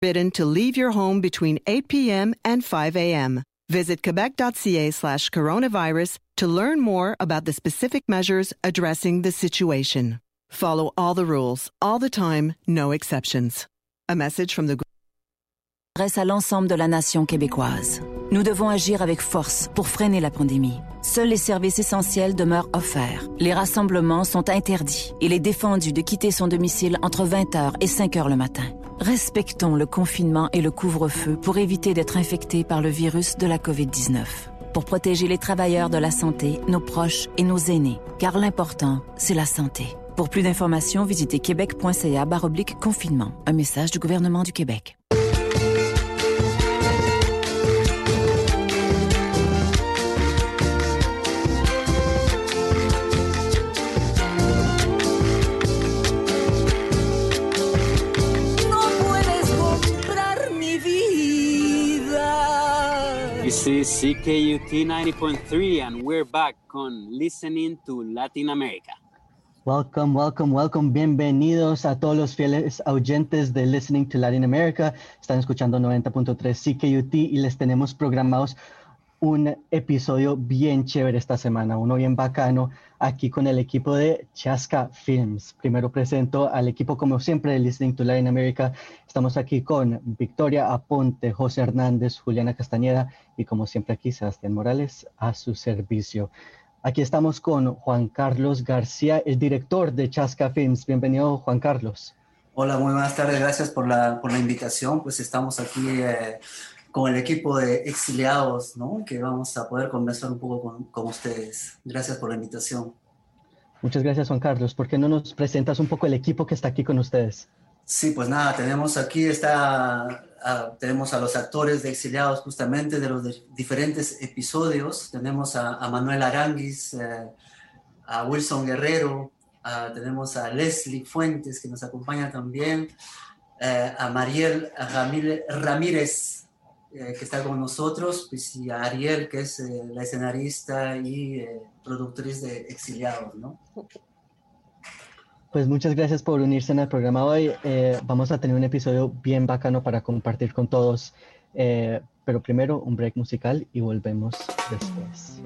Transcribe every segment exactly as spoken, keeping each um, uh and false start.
forbidden to leave your home between eight p.m. and five a.m. Visit quebec.ca slash coronavirus to learn more about the specific measures addressing the situation. Follow all the rules, all the time, no exceptions. A message from the S'adresse à l'ensemble de la nation québécoise. Nous devons agir avec force pour freiner la pandémie. Seuls les services essentiels demeurent offerts. Les rassemblements sont interdits. Il est défendu de quitter son domicile entre vingt heures et cinq heures le matin. Respectons le confinement et le couvre-feu pour éviter d'être infectés par le virus de la covid dix-neuf. Pour protéger les travailleurs de la santé, nos proches et nos aînés. Car l'important, c'est la santé. Pour plus d'informations, visitez québec.ca barre oblique confinement. Un message du gouvernement du Québec. This is C K U T ninety point three and we're back on Listening to Latin America. Welcome, welcome, welcome. Bienvenidos a todos los fieles oyentes de Listening to Latin America. Están escuchando noventa punto tres C K U T y les tenemos programados un episodio bien chévere esta semana, uno bien bacano, aquí con el equipo de Chasca Films. Primero presento al equipo, como siempre, de Listening to Latin America. Estamos aquí con Victoria Aponte, José Hernández, Juliana Castañeda y, como siempre, aquí Sebastián Morales a su servicio. Aquí estamos con Juan Carlos García, el director de Chasca Films. Bienvenido, Juan Carlos. Hola, muy buenas tardes. Gracias por la, por la invitación. Pues estamos aquí eh, con el equipo de exiliados, ¿no? Que vamos a poder conversar un poco con, con ustedes. Gracias por la invitación. Muchas gracias, Juan Carlos. ¿Por qué no nos presentas un poco el equipo que está aquí con ustedes? Sí, pues nada, tenemos aquí, está, uh, tenemos a los actores de exiliados justamente de los de diferentes episodios. Tenemos a, a Manuel Aranguis, uh, a Wilson Guerrero, uh, tenemos a Leslie Fuentes que nos acompaña también, uh, a Mariel Ramírez, Ramírez eh, que está con nosotros, pues, y a Ariel, que es eh, la escenarista y eh, productriz de Exiliados, ¿no? Pues muchas gracias por unirse en el programa hoy. Eh, vamos a tener un episodio bien bacano para compartir con todos. Eh, pero primero un break musical y volvemos después.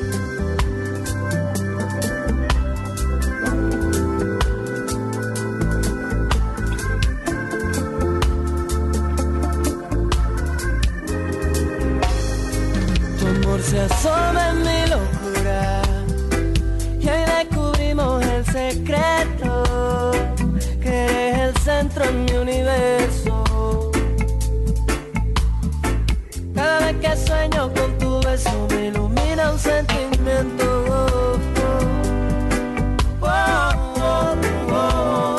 Tu amor se asoma en mi locura y hoy descubrimos el secreto, que eres el centro en mi universo. Cada vez que sueño con tu beso me ilumina un sentimiento. Oh, oh, oh, oh, oh.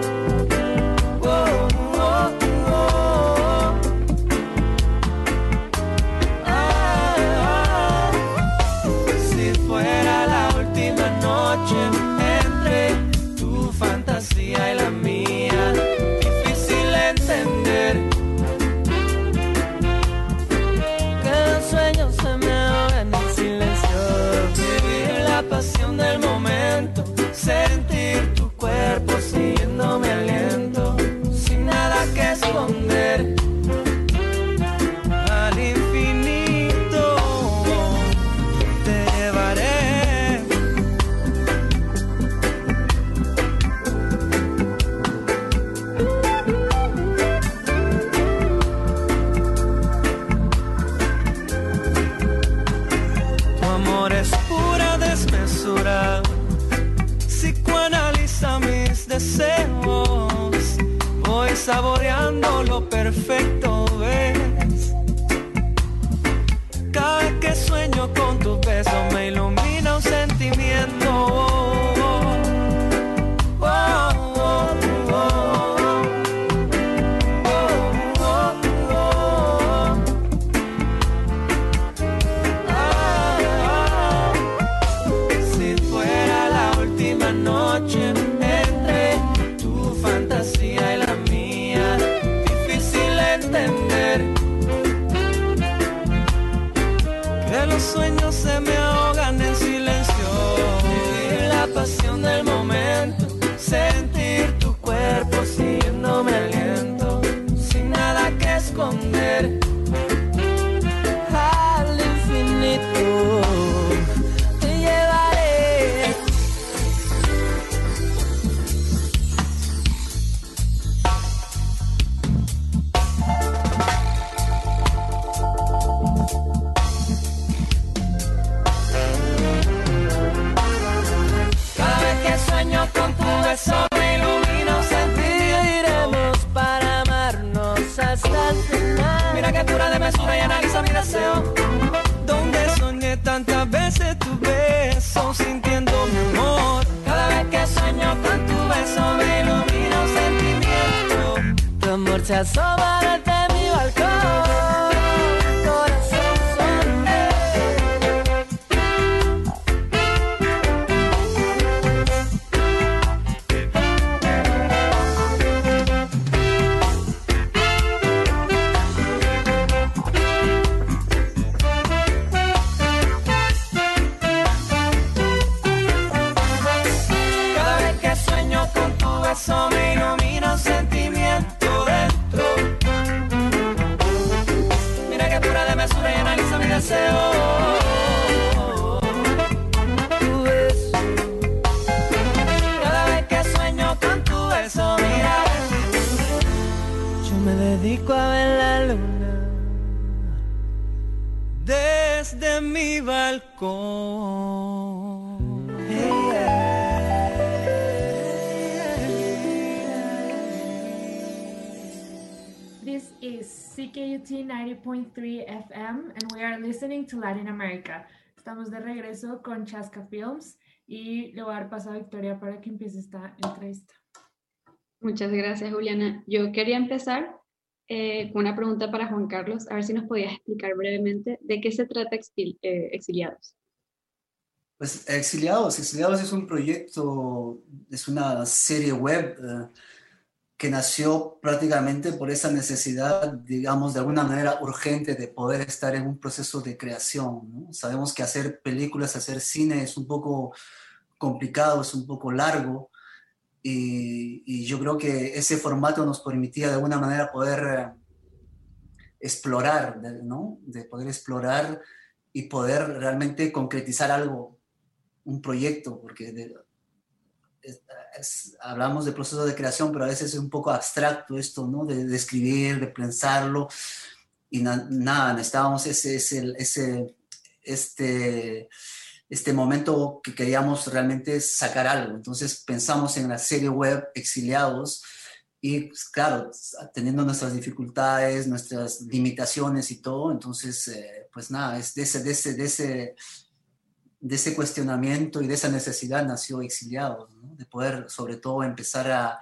Entre tu fantasía y la mía, difícil entender que los sueños se me ahogan en silencio. Vivir la pasión del momento, sentir tu cuerpo siguiendo mi aliento, sin nada que esconder. Al infinito te llevaré. Psicoanaliza mis deseos, voy saboreando lo perfecto, ¿ves? Cada vez que sueño con tus besos me ilumina un sentimiento. Oh, oh, oh, oh, oh. Noche entre tu fantasía y la mía, difícil entender que los sueños se me ahogan en silencio. esconder. Al infinito te llevaré. Cada vez que sueño con tu beso me ilumino, sentiremos para amarnos hasta el final. Mira que pura de mesura y analiza mi deseo. Donde soñé tantas veces tu beso, sintiendo mi amor. Cada vez que sueño con tu beso me ilumina un sentimiento. Tu amor se asoma desde mi balcón. Corazón sonríe. Cada vez que sueño con tu beso me ilumina un sentimiento dentro. Mira que pura de mesura y analiza mi deseo. Tu beso. Cada vez que sueño con tu beso, mira, yo me dedico a ver la luna desde mi balcón. Hey, yeah. This is C K U T ninety point three F M and we are listening to Latin America. Estamos de regreso con Chasca Films y le voy a dar paso a Victoria para que empiece esta entrevista. Muchas gracias, Juliana. Yo quería empezar eh, con una pregunta para Juan Carlos, a ver si nos podías explicar brevemente de qué se trata Exil- eh, Exiliados. Pues Exiliados, Exiliados es un proyecto, es una serie web eh, que nació prácticamente por esa necesidad, digamos, de alguna manera urgente de poder estar en un proceso de creación, ¿no? Sabemos que hacer películas, hacer cine es un poco complicado, es un poco largo, y, y yo creo que ese formato nos permitía de alguna manera poder eh, explorar, ¿no? De poder explorar y poder realmente concretizar algo, un proyecto, porque de, es, es, hablamos de proceso de creación, pero a veces es un poco abstracto esto, ¿no? De, de escribir, de pensarlo, y na, nada, necesitábamos ese, ese, ese, este, este momento que queríamos realmente sacar algo. Entonces pensamos en la serie web Exiliados, y pues, claro, teniendo nuestras dificultades, nuestras limitaciones y todo, entonces, eh, pues nada, es de ese, de ese, de ese de ese cuestionamiento y de esa necesidad nació Exiliados, ¿no? De poder sobre todo empezar a,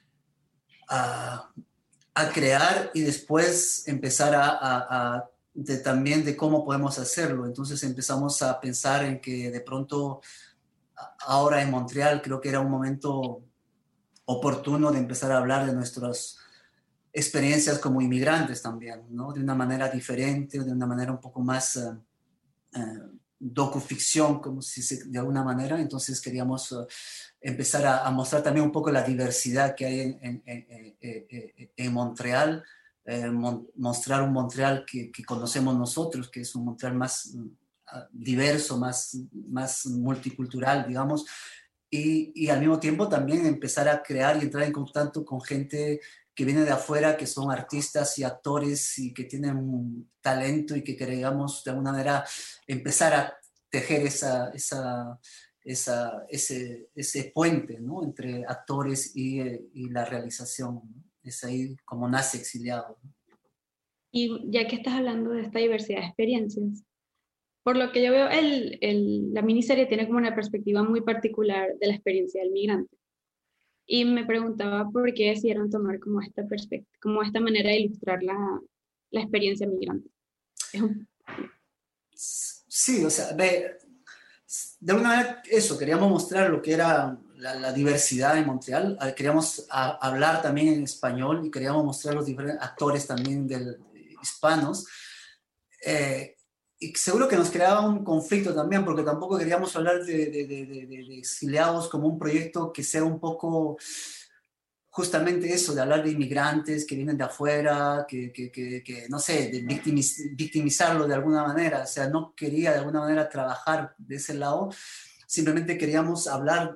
a, a crear y después empezar a, a, a de, también de cómo podemos hacerlo. Entonces empezamos a pensar en que de pronto ahora en Montreal creo que era un momento oportuno de empezar a hablar de nuestras experiencias como inmigrantes también, ¿no? De una manera diferente, de una manera un poco más uh, uh, docuficción, como si se, de alguna manera. Entonces queríamos uh, empezar a, a mostrar también un poco la diversidad que hay en, en, en, en, en Montreal, eh, mon, mostrar un Montreal que, que conocemos nosotros, que es un Montreal más uh, diverso, más, más multicultural, digamos, y, y al mismo tiempo también empezar a crear y entrar en contacto con gente que viene de afuera, que son artistas y actores y que tienen talento y que queremos de alguna manera empezar a tejer esa, esa, esa, ese, ese puente, ¿no? Entre actores y, y la realización, ¿no? Es ahí como nace Exiliado, ¿no? Y ya que estás hablando de esta diversidad de experiencias, por lo que yo veo, el, el, la miniserie tiene como una perspectiva muy particular de la experiencia del migrante. Y me preguntaba por qué decidieron tomar como esta perspectiva, como esta manera de ilustrar la, la experiencia migrante. Es un... Sí, o sea, de, de alguna manera eso, queríamos mostrar lo que era la, la diversidad en Montreal, queríamos a, hablar también en español y queríamos mostrar los diferentes actores también del, hispanos, eh, y seguro que nos creaba un conflicto también, porque tampoco queríamos hablar de, de, de, de, de Exiliados como un proyecto que sea un poco justamente eso, de hablar de inmigrantes que vienen de afuera, que, que, que, que no sé, de victimiz, victimizarlo de alguna manera. O sea, no quería de alguna manera trabajar de ese lado, simplemente queríamos hablar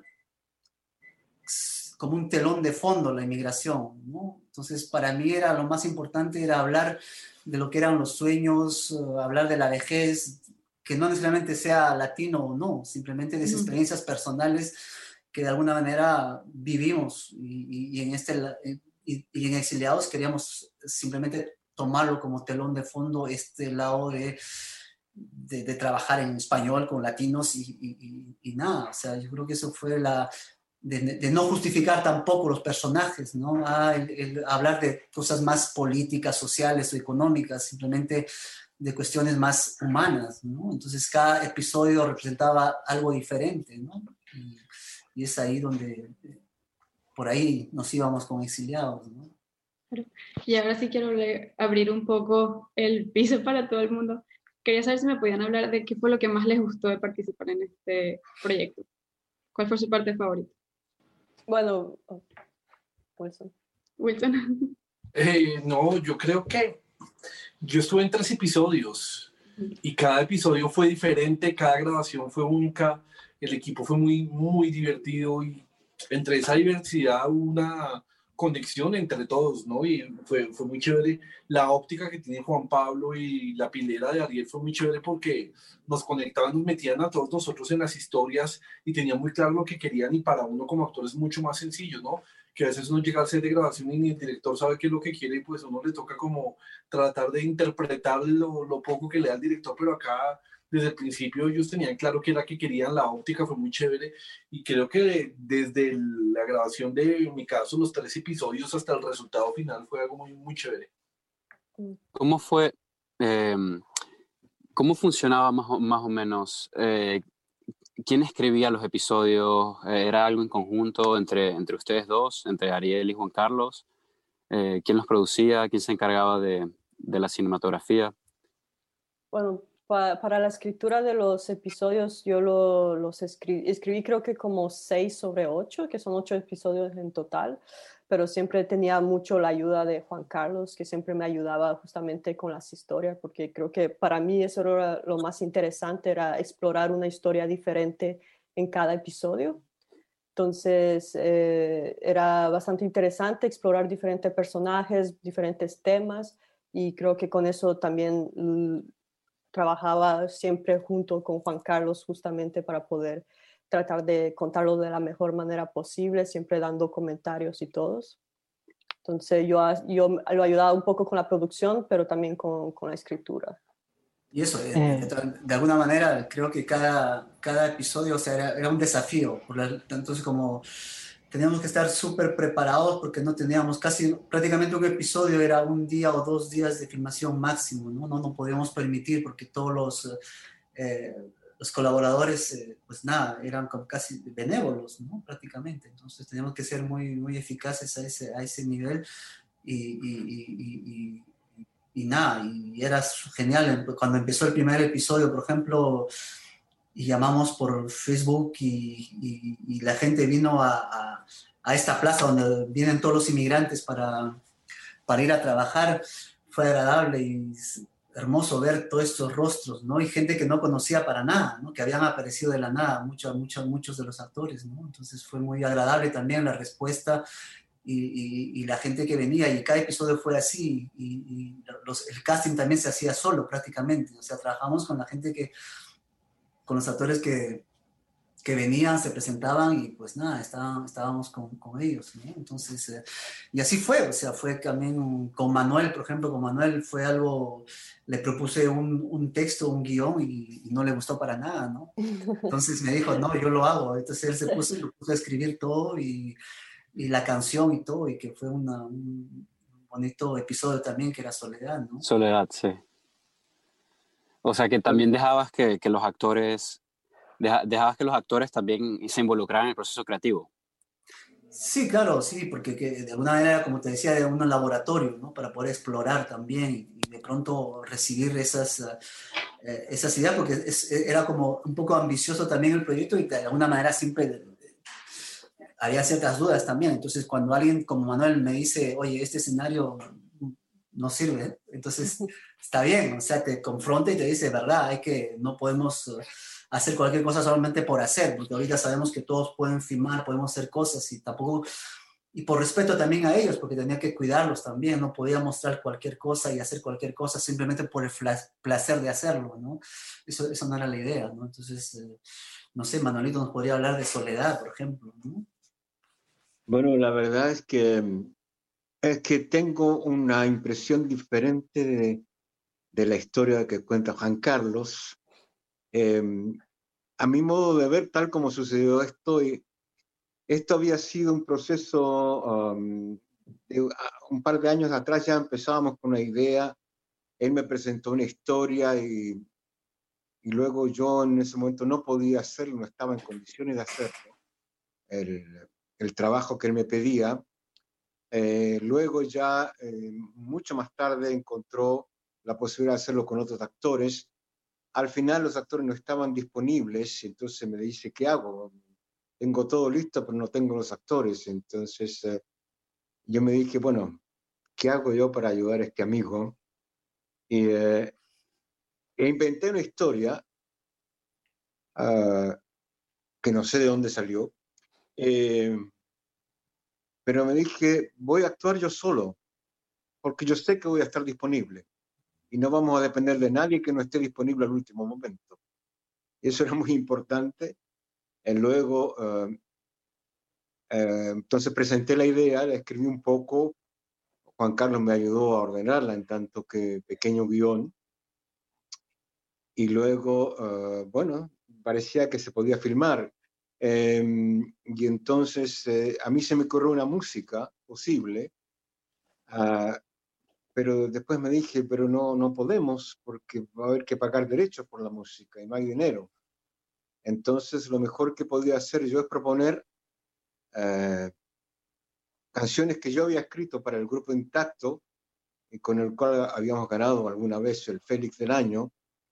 como un telón de fondo la inmigración, ¿no? Entonces, para mí era lo más importante, era hablar de lo que eran los sueños, uh, hablar de la vejez, que no necesariamente sea latino o no, simplemente de esas experiencias personales que de alguna manera vivimos y, y, y, en, este, y, y en Exiliados queríamos simplemente tomarlo como telón de fondo, este lado de, de, de trabajar en español con latinos y, y, y, y nada, o sea, yo creo que eso fue la... De, de no justificar tampoco los personajes, ¿no? Ah, el, el hablar de cosas más políticas, sociales o económicas, simplemente de cuestiones más humanas, ¿no? Entonces cada episodio representaba algo diferente, ¿no? Y, y es ahí donde, por ahí nos íbamos con Exiliados, ¿no? Y ahora sí quiero abrir un poco el piso para todo el mundo. Quería saber si me podían hablar de qué fue lo que más les gustó de participar en este proyecto. ¿Cuál fue su parte favorita? Bueno, oh, Wilson. Wilson. Eh, no, yo creo que yo estuve en tres episodios y cada episodio fue diferente, cada grabación fue única, el equipo fue muy, muy divertido y entre esa diversidad hubo una conexión entre todos, ¿no? Y fue, fue muy chévere. La óptica que tiene Juan Pablo y la pilera de Ariel fue muy chévere porque nos conectaban, nos metían a todos nosotros en las historias y tenían muy claro lo que querían, y para uno como actor es mucho más sencillo, ¿no? Que a veces uno llega al set de grabación y ni el director sabe qué es lo que quiere y pues a uno le toca como tratar de interpretar lo, lo poco que le da el director, pero acá desde el principio ellos tenían claro qué era que querían, la óptica fue muy chévere y creo que desde la grabación de, en mi caso, los tres episodios hasta el resultado final fue algo muy, muy chévere. ¿Cómo fue, eh, cómo funcionaba más o, más o menos? Eh, ¿Quién escribía los episodios? ¿Era algo en conjunto entre, entre ustedes dos, entre Ariel y Juan Carlos? Eh, ¿Quién los producía? ¿Quién se encargaba de, de la cinematografía? Bueno, pa, para la escritura de los episodios yo lo, los escribí, escribí creo que como seis sobre ocho, que son ocho episodios en total, pero siempre tenía mucho la ayuda de Juan Carlos, que siempre me ayudaba justamente con las historias, porque creo que para mí eso era lo más interesante, era explorar una historia diferente en cada episodio. Entonces eh, era bastante interesante explorar diferentes personajes, diferentes temas, y creo que con eso también mm, trabajaba siempre junto con Juan Carlos justamente para poder tratar de contarlo de la mejor manera posible, siempre dando comentarios y todos. Entonces yo, yo lo ayudaba un poco con la producción, pero también con, con la escritura. Y eso, eh, de alguna manera, creo que cada, cada episodio, o sea, era, era un desafío. Por la, entonces, como teníamos que estar súper preparados porque no teníamos casi, prácticamente un episodio era un día o dos días de filmación máximo, ¿no? No nos podíamos permitir porque todos los... Eh, los colaboradores, eh, pues nada, eran como casi benévolos, ¿no? Prácticamente. Entonces teníamos que ser muy, muy eficaces a ese, a ese nivel y, y, y, y, y nada, y era genial. Cuando empezó el primer episodio, por ejemplo, y llamamos por Facebook y, y, y la gente vino a, a, a esta plaza donde vienen todos los inmigrantes para, para ir a trabajar, fue agradable y hermoso ver todos estos rostros, ¿no? Y gente que no conocía para nada, ¿no? Que habían aparecido de la nada, muchos, muchos, muchos de los actores, ¿no? Entonces fue muy agradable también la respuesta y, y, y la gente que venía, y cada episodio fue así, y, y los, el casting también se hacía solo prácticamente, o sea, trabajamos con la gente que, con los actores que, que venían, se presentaban y pues nada, estábamos, estábamos con, con ellos, ¿no? Entonces, eh, y así fue, o sea, fue también con Manuel, por ejemplo, con Manuel fue algo, le propuse un, un texto, un guión y, y no le gustó para nada, ¿no? Entonces me dijo, no, yo lo hago, entonces él se puso, lo puso a escribir todo y, y la canción y todo, y que fue una, un bonito episodio también que era Soledad, ¿no? Soledad, sí. O sea que también dejabas que, que los actores... dejabas que los actores también se involucraran en el proceso creativo. Sí, claro, sí, porque que de alguna manera, como te decía, era un laboratorio, ¿no? Para poder explorar también y de pronto recibir esas, uh, eh, esas ideas, porque es, era como un poco ambicioso también el proyecto y de alguna manera siempre había ciertas dudas también. Entonces, cuando alguien como Manuel me dice, oye, este escenario no sirve, entonces está bien, o sea, te confronta y te dice, verdad, hay que, no podemos hacer cualquier cosa solamente por hacer, porque ahorita sabemos que todos pueden filmar, podemos hacer cosas y tampoco, y por respeto también a ellos, porque tenía que cuidarlos también, no podía mostrar cualquier cosa y hacer cualquier cosa simplemente por el placer de hacerlo, ¿no? Eso, eso no era la idea, ¿no? Entonces, eh, no sé, Manuelito nos podría hablar de Soledad, por ejemplo, ¿no? Bueno, la verdad es que es que tengo una impresión diferente de, de la historia que cuenta Juan Carlos. Eh, a mi modo de ver, tal como sucedió esto, y esto había sido un proceso, um, de, uh, un par de años atrás ya empezábamos con una idea, él me presentó una historia y, y luego yo en ese momento no podía hacerlo, no estaba en condiciones de hacerlo, el, el trabajo que él me pedía. Eh, luego ya, eh, mucho más tarde, encontró la posibilidad de hacerlo con otros actores. Al final los actores no estaban disponibles, entonces me dice, ¿qué hago? Tengo todo listo, pero no tengo los actores. Entonces eh, yo me dije, bueno, ¿qué hago yo para ayudar a este amigo? Y eh, e inventé una historia uh, que no sé de dónde salió, eh, pero me dije, voy a actuar yo solo, porque yo sé que voy a estar disponible y no vamos a depender de nadie que no esté disponible al último momento. Y eso era muy importante. Y luego, uh, uh, entonces presenté la idea, la escribí un poco, Juan Carlos me ayudó a ordenarla en tanto que pequeño guión, y luego, uh, bueno, parecía que se podía filmar. Eh, y entonces eh, a mí se me ocurrió una música posible, uh, pero después me dije, pero no, no podemos, porque va a haber que pagar derechos por la música y no hay dinero. Entonces lo mejor que podía hacer yo es proponer uh, canciones que yo había escrito para el grupo Intacto, y con el cual habíamos ganado alguna vez el Félix del Año,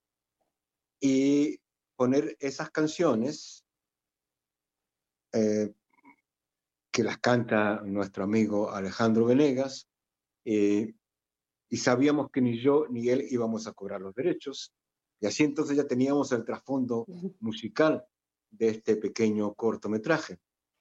y poner esas canciones eh, que las canta nuestro amigo Alejandro Venegas, eh, y sabíamos que ni yo ni él íbamos a cobrar los derechos, y así entonces ya teníamos el trasfondo musical de este pequeño cortometraje.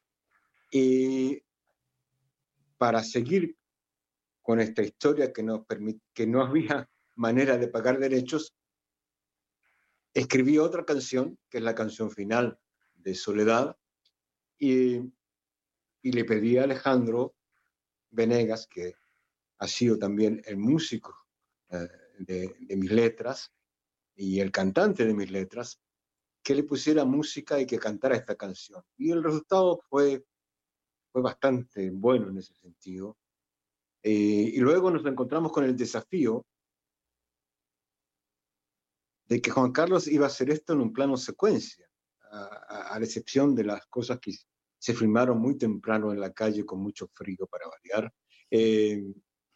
Y para seguir con esta historia que, nos permit- que no había manera de pagar derechos, escribí otra canción, que es la canción final de Soledad, y, y le pedí a Alejandro Venegas, que ha sido también el músico eh, de, de mis letras y el cantante de mis letras, que le pusiera música y que cantara esta canción. Y el resultado fue, fue bastante bueno en ese sentido. Eh, y luego nos encontramos con el desafío de que Juan Carlos iba a hacer esto en un plano secuencia, a, a, a la excepción de las cosas que se filmaron muy temprano en la calle con mucho frío para variar. Eh,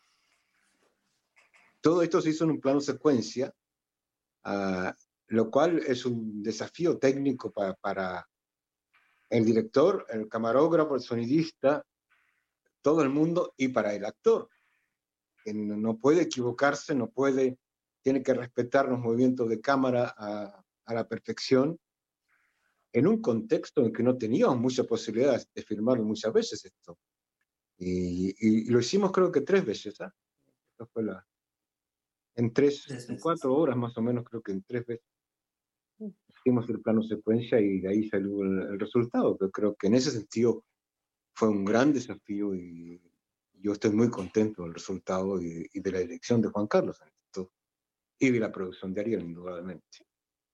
todo esto se hizo en un plano secuencia, uh, lo cual es un desafío técnico para, para el director, el camarógrafo, el sonidista, todo el mundo, y para el actor, que no, no puede equivocarse, no puede, tiene que respetar los movimientos de cámara a, a la perfección, en un contexto en que no teníamos muchas posibilidades de filmarlo muchas veces esto. Y, y, y lo hicimos creo que tres veces, ¿eh? Esto fue la, en tres, en cuatro horas más o menos, creo que en tres veces hicimos el plano secuencia y de ahí salió el, el resultado. Pero creo que en ese sentido fue un gran desafío y yo estoy muy contento del resultado y, y de la dirección de Juan Carlos en esto, y de la producción de Ariel, indudablemente.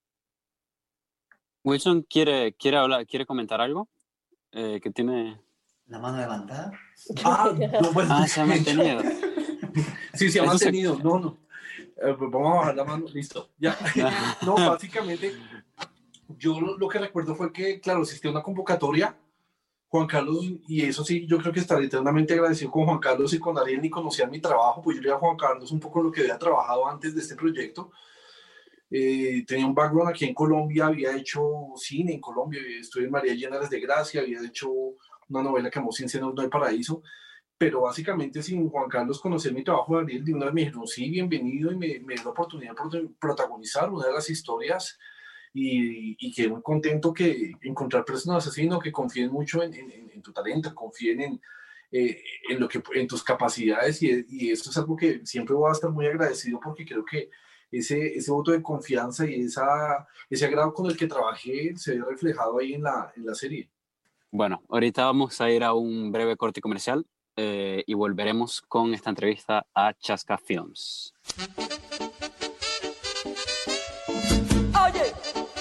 Wilson, ¿quiere, quiere, hablar, ¿quiere comentar algo? Eh, que tiene... ¿La mano levantada? Ah, no, bueno, ah, se ha mantenido. Sí, se ha mantenido. Se... No, no. Eh, pues vamos a bajar la mano. Listo. Ya. No, básicamente, yo lo, lo que recuerdo fue que, claro, existía una convocatoria. Juan Carlos, y eso sí, yo creo que estaré eternamente agradecido con Juan Carlos y con Ariel, ni conocían mi trabajo, pues yo le dije a Juan Carlos un poco lo que había trabajado antes de este proyecto. Eh, tenía un background aquí en Colombia, había hecho cine en Colombia, estuve en María Llena de Gracia, había hecho una novela que llamó Cien senos no hay paraíso, pero básicamente sin Juan Carlos conocer mi trabajo de Ariel, de una vez me dijeron, sí, bienvenido, y me, me dio la oportunidad de protagonizar una de las historias, y, y quedé muy contento que encontrar personas así, ¿no? Que confíen mucho en, en, en tu talento, confíen en, eh, en, lo que, en tus capacidades, y, y eso es algo que siempre voy a estar muy agradecido, porque creo que ese, ese voto de confianza y esa, ese agrado con el que trabajé se ve reflejado ahí en la, en la serie. Bueno, ahorita vamos a ir a un breve corte comercial eh, y volveremos con esta entrevista a Chasca Films. Oye,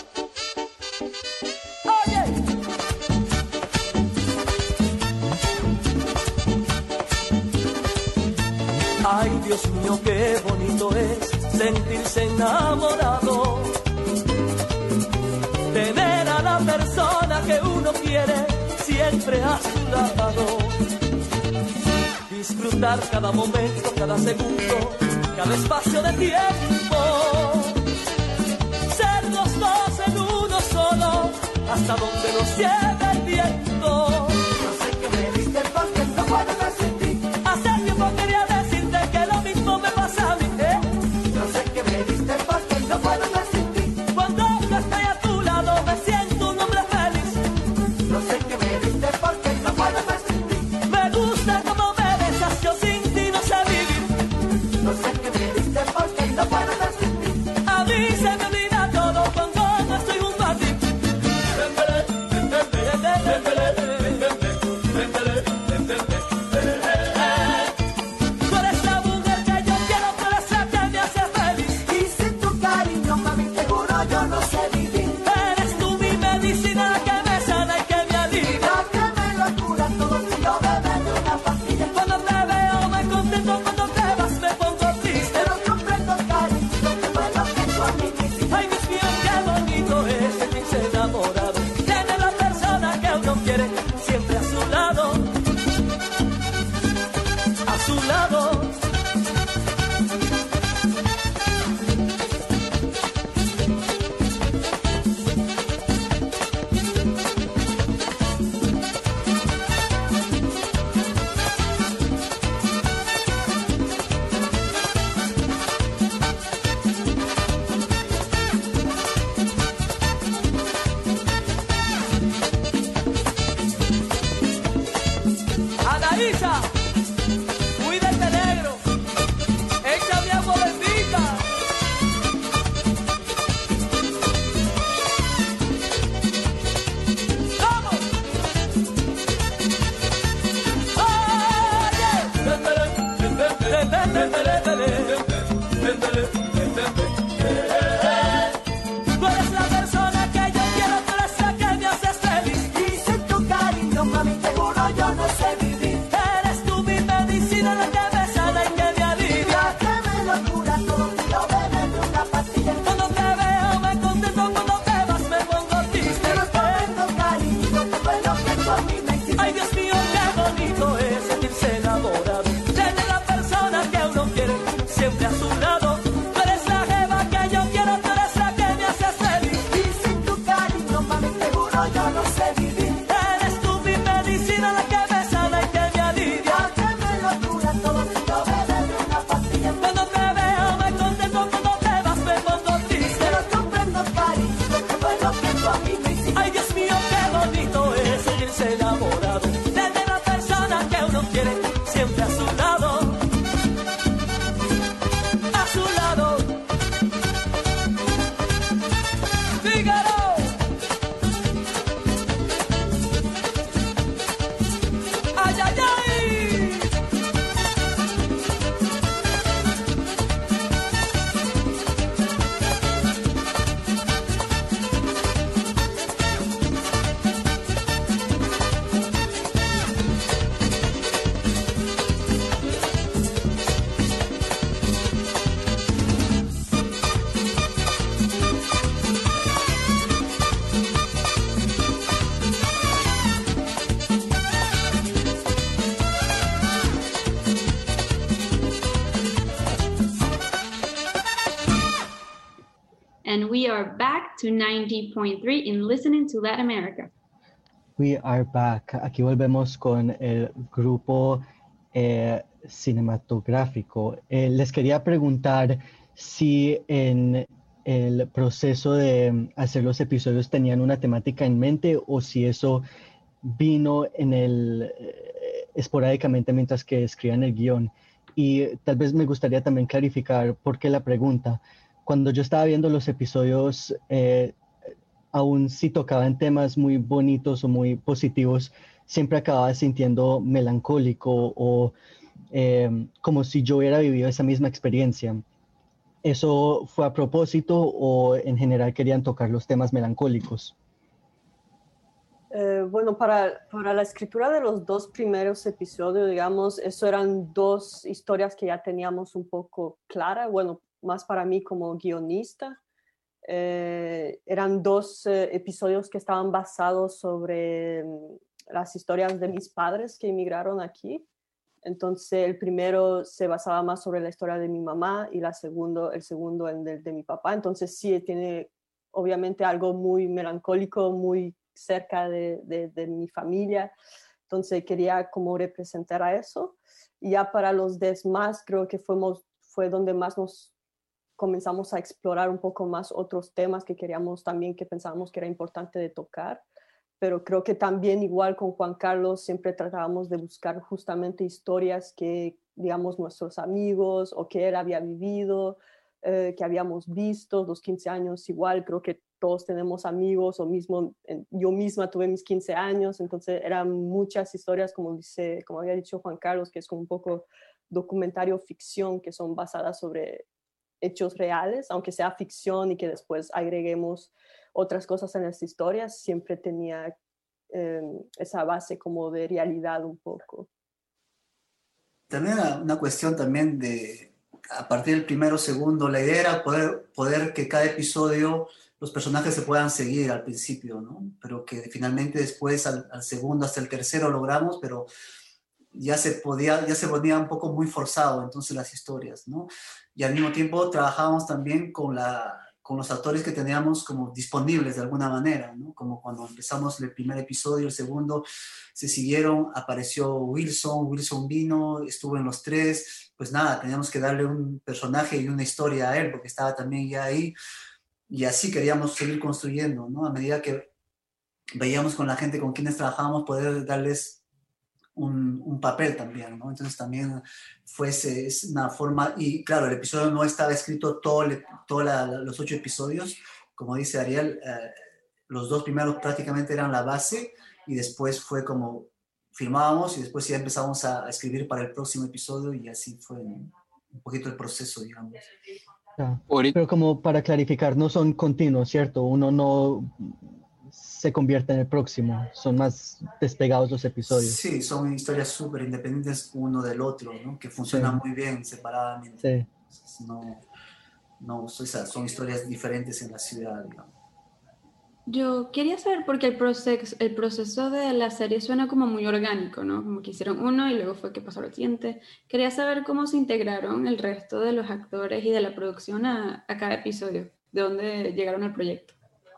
oye. Ay, Dios mío, qué bonito es sentirse enamorado, tener a la persona que uno quiere siempre a su lado, disfrutar cada momento, cada segundo, cada espacio de tiempo, ser los dos en uno solo, hasta donde nos lleve el viento. No sé qué me diste porque no puedo más sin ti. Hace tiempo quería decirte que lo mismo me pasa a mí, ¿eh? No sé qué me diste porque no puedo más sin ti. Cuando yo estoy a tu lado me siento un hombre feliz. No sé qué me diste porque no puedo más sin ti. Me gusta como me besas, yo sin ti no sé vivir. No sé qué me diste porque no puedo más sin ti. A mí se me olvida todo cuando no estoy junto a ti. Tú eres la mujer que yo quiero, tú eres la que me hace feliz. Y sin tu cariño, mami, seguro yo no sé vivir. Eres tú mi medicina, la que me sana y que me alivia. La que me lo cura todo si yo bebo de una pastilla. Cuando te veo me contento, cuando te vas me pongo triste. Pero comprendo, cariño, que fue lo que tú a mí me hiciste. Ay, Dios mío, qué bonito es sentirse enamorado, tener la persona que uno quiere siempre a su lado, a su lado. Anaísa, cuídate negro, échame agua bendita. ¡Vamos! Tú eres la persona que yo quiero, tú eres la que me haces feliz. Y sin tu cariño, mami, seguro yo no sé vivir. Eres tú mi medicina, la que me sana y que me alivia. La que me lo cura todo si yo bebo de una pastilla. Cuando te veo me contento, cuando te vas me pongo triste. Pero tengo cariño, que fue lo que tú a mí me hiciste. Ay, Dios mío, qué bonito es sentirse enamorado, tener la persona que uno quiere siempre a su lado. Tú eres la jeva que yo quiero, tú eres la que me haces feliz. Y sin tu cariño, mami, seguro yo no sé vivir. Eres tú mi medicina, la que me sana y que me alivia. La que me lo cura todo si yo bebo de una pastilla. Cuando te veo me contento, cuando te vas me pongo triste. Pero comprendo, cariño, que fue lo que tú a mí me hiciste. Ay, Dios mío, qué bonito es sentirse enamorado, tener la persona que uno quiere siempre a su lado, a su lado. Fígaro. Ay, ay, ay. And we are back to ninety point three in Listening to Latin America. We are back. Aquí volvemos con el grupo eh, cinematográfico. Eh, les quería preguntar si en el proceso de hacer los episodios tenían una temática en mente o si eso vino en el eh, esporádicamente mientras que escribían el guión. Y tal vez me gustaría también clarificar por qué la pregunta. Cuando yo estaba viendo los episodios, eh, aún si tocaban temas muy bonitos o muy positivos, siempre acababa sintiendo melancólico o eh, como si yo hubiera vivido esa misma experiencia. ¿Eso fue a propósito o en general querían tocar los temas melancólicos? Eh, bueno, para, para la escritura de los dos primeros episodios, digamos, eso eran dos historias que ya teníamos un poco claras, bueno, más para mí como guionista. Eh, eran dos eh, episodios que estaban basados sobre um, las historias de mis padres que emigraron aquí. Entonces el primero se basaba más sobre la historia de mi mamá y la segundo, el segundo en el de mi papá. Entonces sí tiene obviamente algo muy melancólico, muy cerca de, de, de mi familia. Entonces quería como representar a eso. Y ya para los demás creo que fuimos, fue donde más nos comenzamos a explorar un poco más otros temas que queríamos también, que pensábamos que era importante de tocar. Pero creo que también igual con Juan Carlos siempre tratábamos de buscar justamente historias que, digamos, nuestros amigos o que él había vivido, eh, que habíamos visto, los quince años igual, creo que todos tenemos amigos o mismo, yo misma tuve mis quince años, entonces eran muchas historias, como, dice, como había dicho Juan Carlos, que es como un poco documentario ficción, que son basadas sobre hechos reales, aunque sea ficción y que después agreguemos otras cosas en las historias, siempre tenía eh, esa base como de realidad un poco. También una cuestión también de, a partir del primero o segundo, la idea era poder, poder que cada episodio los personajes se puedan seguir al principio, ¿no? Pero que finalmente después al, al segundo hasta el tercero logramos, pero ya se podía, ya se ponía un poco muy forzado entonces las historias, ¿no? Y al mismo tiempo trabajábamos también con, la, con los actores que teníamos como disponibles de alguna manera, ¿no? Como cuando empezamos el primer episodio, el segundo, se siguieron, apareció Wilson, Wilson vino, estuvo en los tres, pues nada, teníamos que darle un personaje y una historia a él, porque estaba también ya ahí, y así queríamos seguir construyendo, ¿no? A medida que veíamos con la gente con quienes trabajábamos, poder darles Un, un papel también, ¿no? Entonces también fue ese, es una forma, y claro, el episodio no estaba escrito todos todo la, los ocho episodios, como dice Ariel, eh, los dos primeros prácticamente eran la base, y después fue como filmábamos y después ya empezamos a, a escribir para el próximo episodio, y así fue un poquito el proceso, digamos. Ah, pero como para clarificar, no son continuos, ¿cierto? Uno no se convierte en el próximo, son más despegados los episodios. Sí, son historias súper independientes uno del otro, ¿no? Que funcionan sí. muy bien separadamente. Sí. Entonces, no, no, son historias diferentes en la ciudad, digamos. Yo quería saber, porque el proceso, el proceso de la serie suena como muy orgánico, ¿no? Como que hicieron uno y luego fue que pasó al siguiente. Quería saber cómo se integraron el resto de los actores y de la producción a, a cada episodio, de dónde llegaron al proyecto.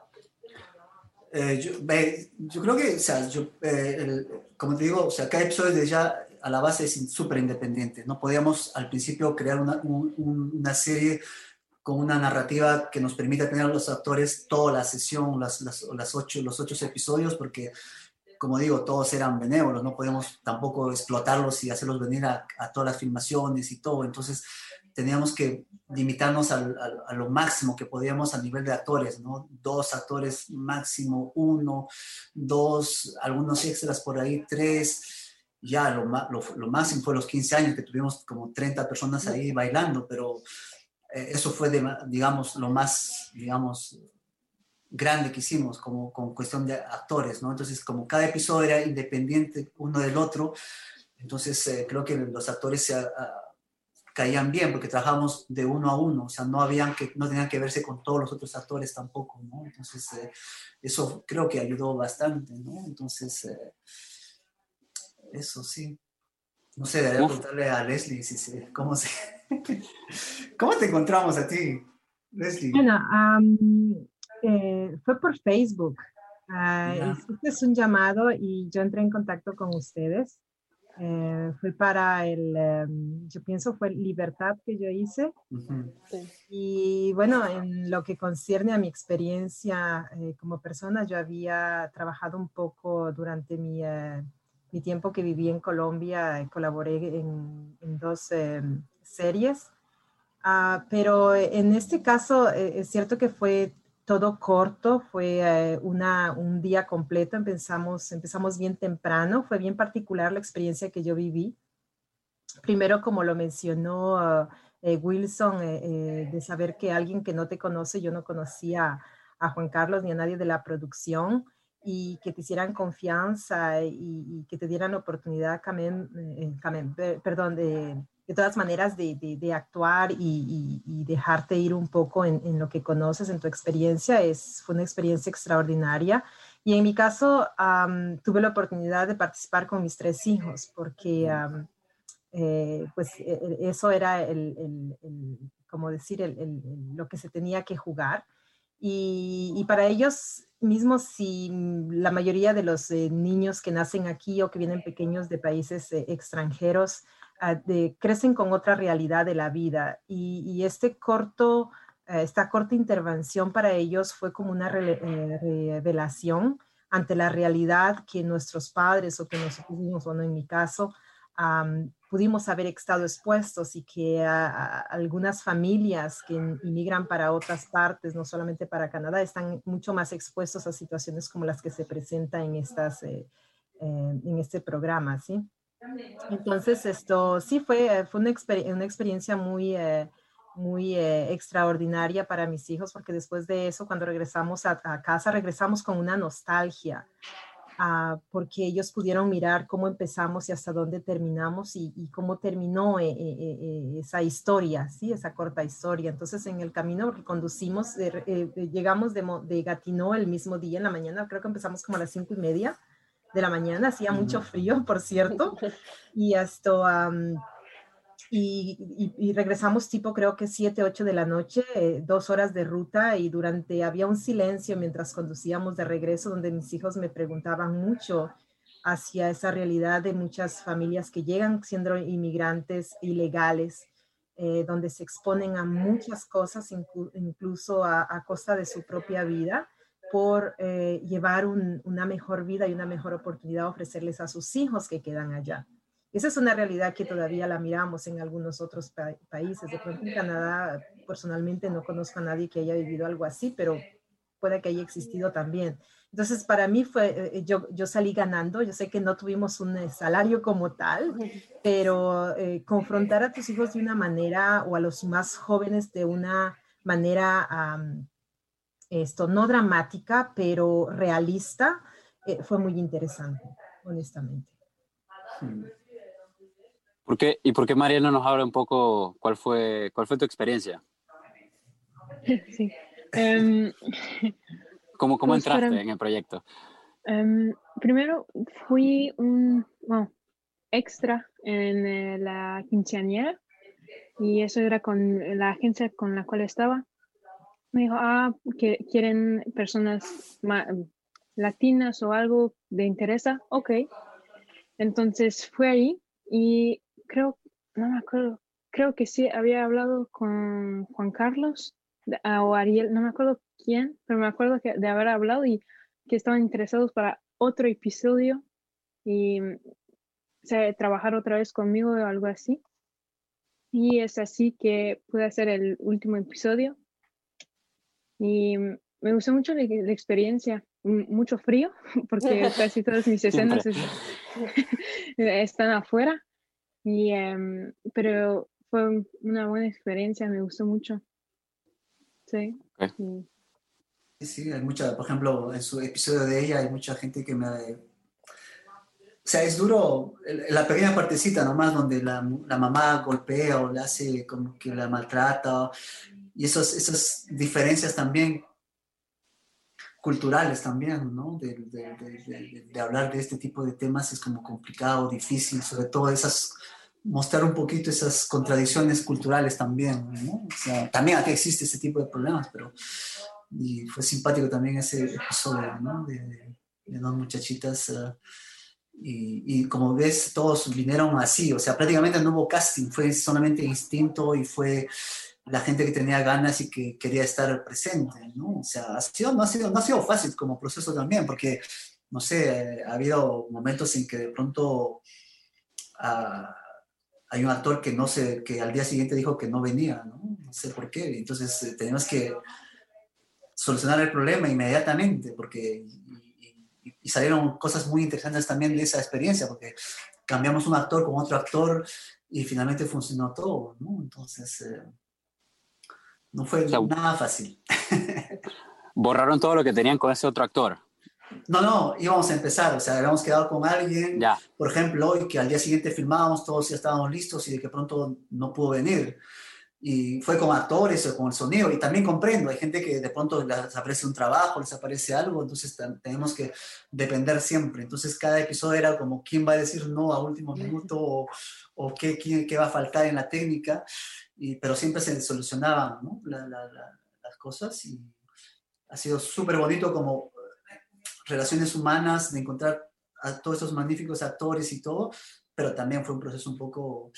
Eh, yo, eh, yo creo que, o sea, yo, eh, el, como te digo, o sea, cada episodio de ya a la base es súper independiente. No podíamos al principio crear una, un, una serie con una narrativa que nos permita tener a los actores toda la sesión, las, las, las ocho, los ocho episodios, porque, como digo, todos eran benévolos, no podíamos tampoco explotarlos y hacerlos venir a, a todas las filmaciones y todo. Entonces, teníamos que limitarnos al, al, a lo máximo que podíamos a nivel de actores, ¿no? Dos actores máximo, uno, dos, algunos extras por ahí, tres. Ya lo, lo, lo máximo fue los quince años, que tuvimos como treinta personas ahí bailando, pero eh, eso fue, de, digamos, lo más, digamos, grande que hicimos como con cuestión de actores, ¿no? Entonces, como cada episodio era independiente uno del otro, entonces eh, creo que los actores se... A, caían bien porque trabajamos de uno a uno, o sea, no, habían que, no tenían que verse con todos los otros actores tampoco, ¿no? Entonces, eh, eso creo que ayudó bastante, ¿no? Entonces, eh, eso sí. No sé, debería preguntarle a Leslie si se, cómo, se, cómo te encontramos a ti, Leslie. Bueno, um, eh, fue por Facebook. Uh, Ya. Este es un llamado y yo entré en contacto con ustedes. Eh, fue para el, em, yo pienso fue Libertad que yo hice. Ujú. Sí. Y bueno, en lo que concierne a mi experiencia eh, como persona, yo había trabajado un poco durante mi, eh, mi tiempo que viví en Colombia, eh, colaboré en, en dos eh, series, Ah, pero en este caso eh, es cierto que fue todo corto, fue eh, una, un día completo, empezamos, empezamos bien temprano, fue bien particular la experiencia que yo viví. Primero, como lo mencionó uh, eh, Wilson, eh, eh, de saber que alguien que no te conoce, yo no conocía a Juan Carlos ni a nadie de la producción, y que te hicieran confianza y, y que te dieran oportunidad, Carmen, eh, Carmen, perdón, de, de todas maneras de, de, de actuar y, y, y, dejarte ir un poco en, en, lo que conoces, en tu experiencia, es, fue una experiencia extraordinaria. Y en mi caso, um, tuve la oportunidad de participar con mis tres hijos, porque... Um, Eh, pues eso era el, el, el como decir, el, el, lo que se tenía que jugar. Y, y para ellos mismos, si la mayoría de los eh, niños que nacen aquí o que vienen pequeños de países eh, extranjeros, uh, de, crecen con otra realidad de la vida. Y, y este corto, uh, esta corta intervención para ellos fue como una re, eh, revelación ante la realidad que nuestros padres o que nosotros mismos, bueno, en mi caso, Um, pudimos haber estado expuestos, y que a, a algunas familias que inmigran para otras partes, no solamente para Canadá, están mucho más expuestos a situaciones como las que se presentan en, estas, eh, eh, en este programa, ¿sí? Entonces, esto sí fue, fue una, exper una experiencia muy, eh, muy eh, extraordinaria para mis hijos, porque después de eso, cuando regresamos a, a casa, regresamos con una nostalgia. Uh, porque ellos pudieron mirar cómo empezamos y hasta dónde terminamos, y, y cómo terminó eh, eh, eh, esa historia, ¿sí? Esa corta historia. Entonces, en el camino que conducimos, eh, eh, llegamos de, de Gatineau el mismo día en la mañana, creo que empezamos como a las cinco y media de la mañana, hacía mucho frío, por cierto, y esto... Um, Y, y, y regresamos tipo creo que siete, ocho de la noche, eh, dos horas de ruta, y durante, había un silencio mientras conducíamos de regreso, donde mis hijos me preguntaban mucho hacia esa realidad de muchas familias que llegan siendo inmigrantes ilegales, eh, donde se exponen a muchas cosas, inclu incluso a, a costa de su propia vida, por eh, llevar un, una mejor vida y una mejor oportunidad a ofrecerles a sus hijos que quedan allá. Esa es una realidad que todavía la miramos en algunos otros pa países. De pronto en Canadá, personalmente no conozco a nadie que haya vivido algo así, pero puede que haya existido también. Entonces, para mí fue, eh, yo, yo salí ganando. Yo sé que no tuvimos un salario como tal, pero eh, confrontar a tus hijos de una manera, o a los más jóvenes de una manera, um, esto, no dramática, pero realista, eh, fue muy interesante, honestamente. Hmm. ¿Por qué? ¿Y por qué Mariela nos habla un poco cuál fue, cuál fue tu experiencia? Sí. Um, ¿Cómo, cómo pues entraste para, en el proyecto? Um, primero fui un bueno, extra en eh, la quinceañera, y eso era con la agencia con la cual estaba. Me dijo, ah, que quieren personas latinas o algo de interesa. Ok. Entonces fui ahí y creo, no me acuerdo, creo que sí había hablado con Juan Carlos o Ariel, no me acuerdo quién, pero me acuerdo que de haber hablado y que estaban interesados para otro episodio y o sea, trabajar otra vez conmigo o algo así. Y es así que pude hacer el último episodio y me gustó mucho la, la experiencia. Mucho frío porque casi todas mis escenas es, están afuera, y, um, pero fue una buena experiencia, me gustó mucho. Sí. Okay. Sí, sí, hay mucha, por ejemplo, en su episodio de ella hay mucha gente que me... O sea, es duro la pequeña partecita nomás donde la, la mamá golpea o le hace como que la maltrata, y esos, esas diferencias también culturales también, ¿no? De, de, de, de, de hablar de este tipo de temas es como complicado, difícil, sobre todo esas, mostrar un poquito esas contradicciones culturales también, ¿no? O sea, también aquí existe ese tipo de problemas, pero y fue simpático también ese episodio, ¿no? De, de, de dos muchachitas, uh, y, y como ves, todos vinieron así, o sea, prácticamente no hubo casting, fue solamente instinto y fue la gente que tenía ganas y que quería estar presente, ¿no? O sea, ha sido, no, ha sido, no ha sido fácil como proceso también, porque, no sé, ha habido momentos en que de pronto uh, hay un actor que, no sé, que al día siguiente dijo que no venía, ¿no? No sé por qué, entonces eh, tenemos que solucionar el problema inmediatamente, porque y, y, y salieron cosas muy interesantes también de esa experiencia, porque cambiamos un actor con otro actor y finalmente funcionó todo, ¿no? Entonces, eh, no fue o sea, nada fácil. ¿Borraron todo lo que tenían con ese otro actor? No, no, íbamos a empezar, o sea, habíamos quedado con alguien, ya. Por ejemplo, hoy que al día siguiente filmábamos, todos ya estábamos listos y de que pronto no pudo venir. Y fue con actores o con el sonido, y también comprendo, hay gente que de pronto les aparece un trabajo, les aparece algo, entonces tenemos que depender siempre. Entonces cada episodio era como quién va a decir no a último minuto o, o qué, qué, qué va a faltar en la técnica, y, pero siempre se solucionaban, ¿no? la, la, la, las cosas, y ha sido súper bonito como relaciones humanas, de encontrar a todos estos magníficos actores y todo, pero también fue un proceso un poco...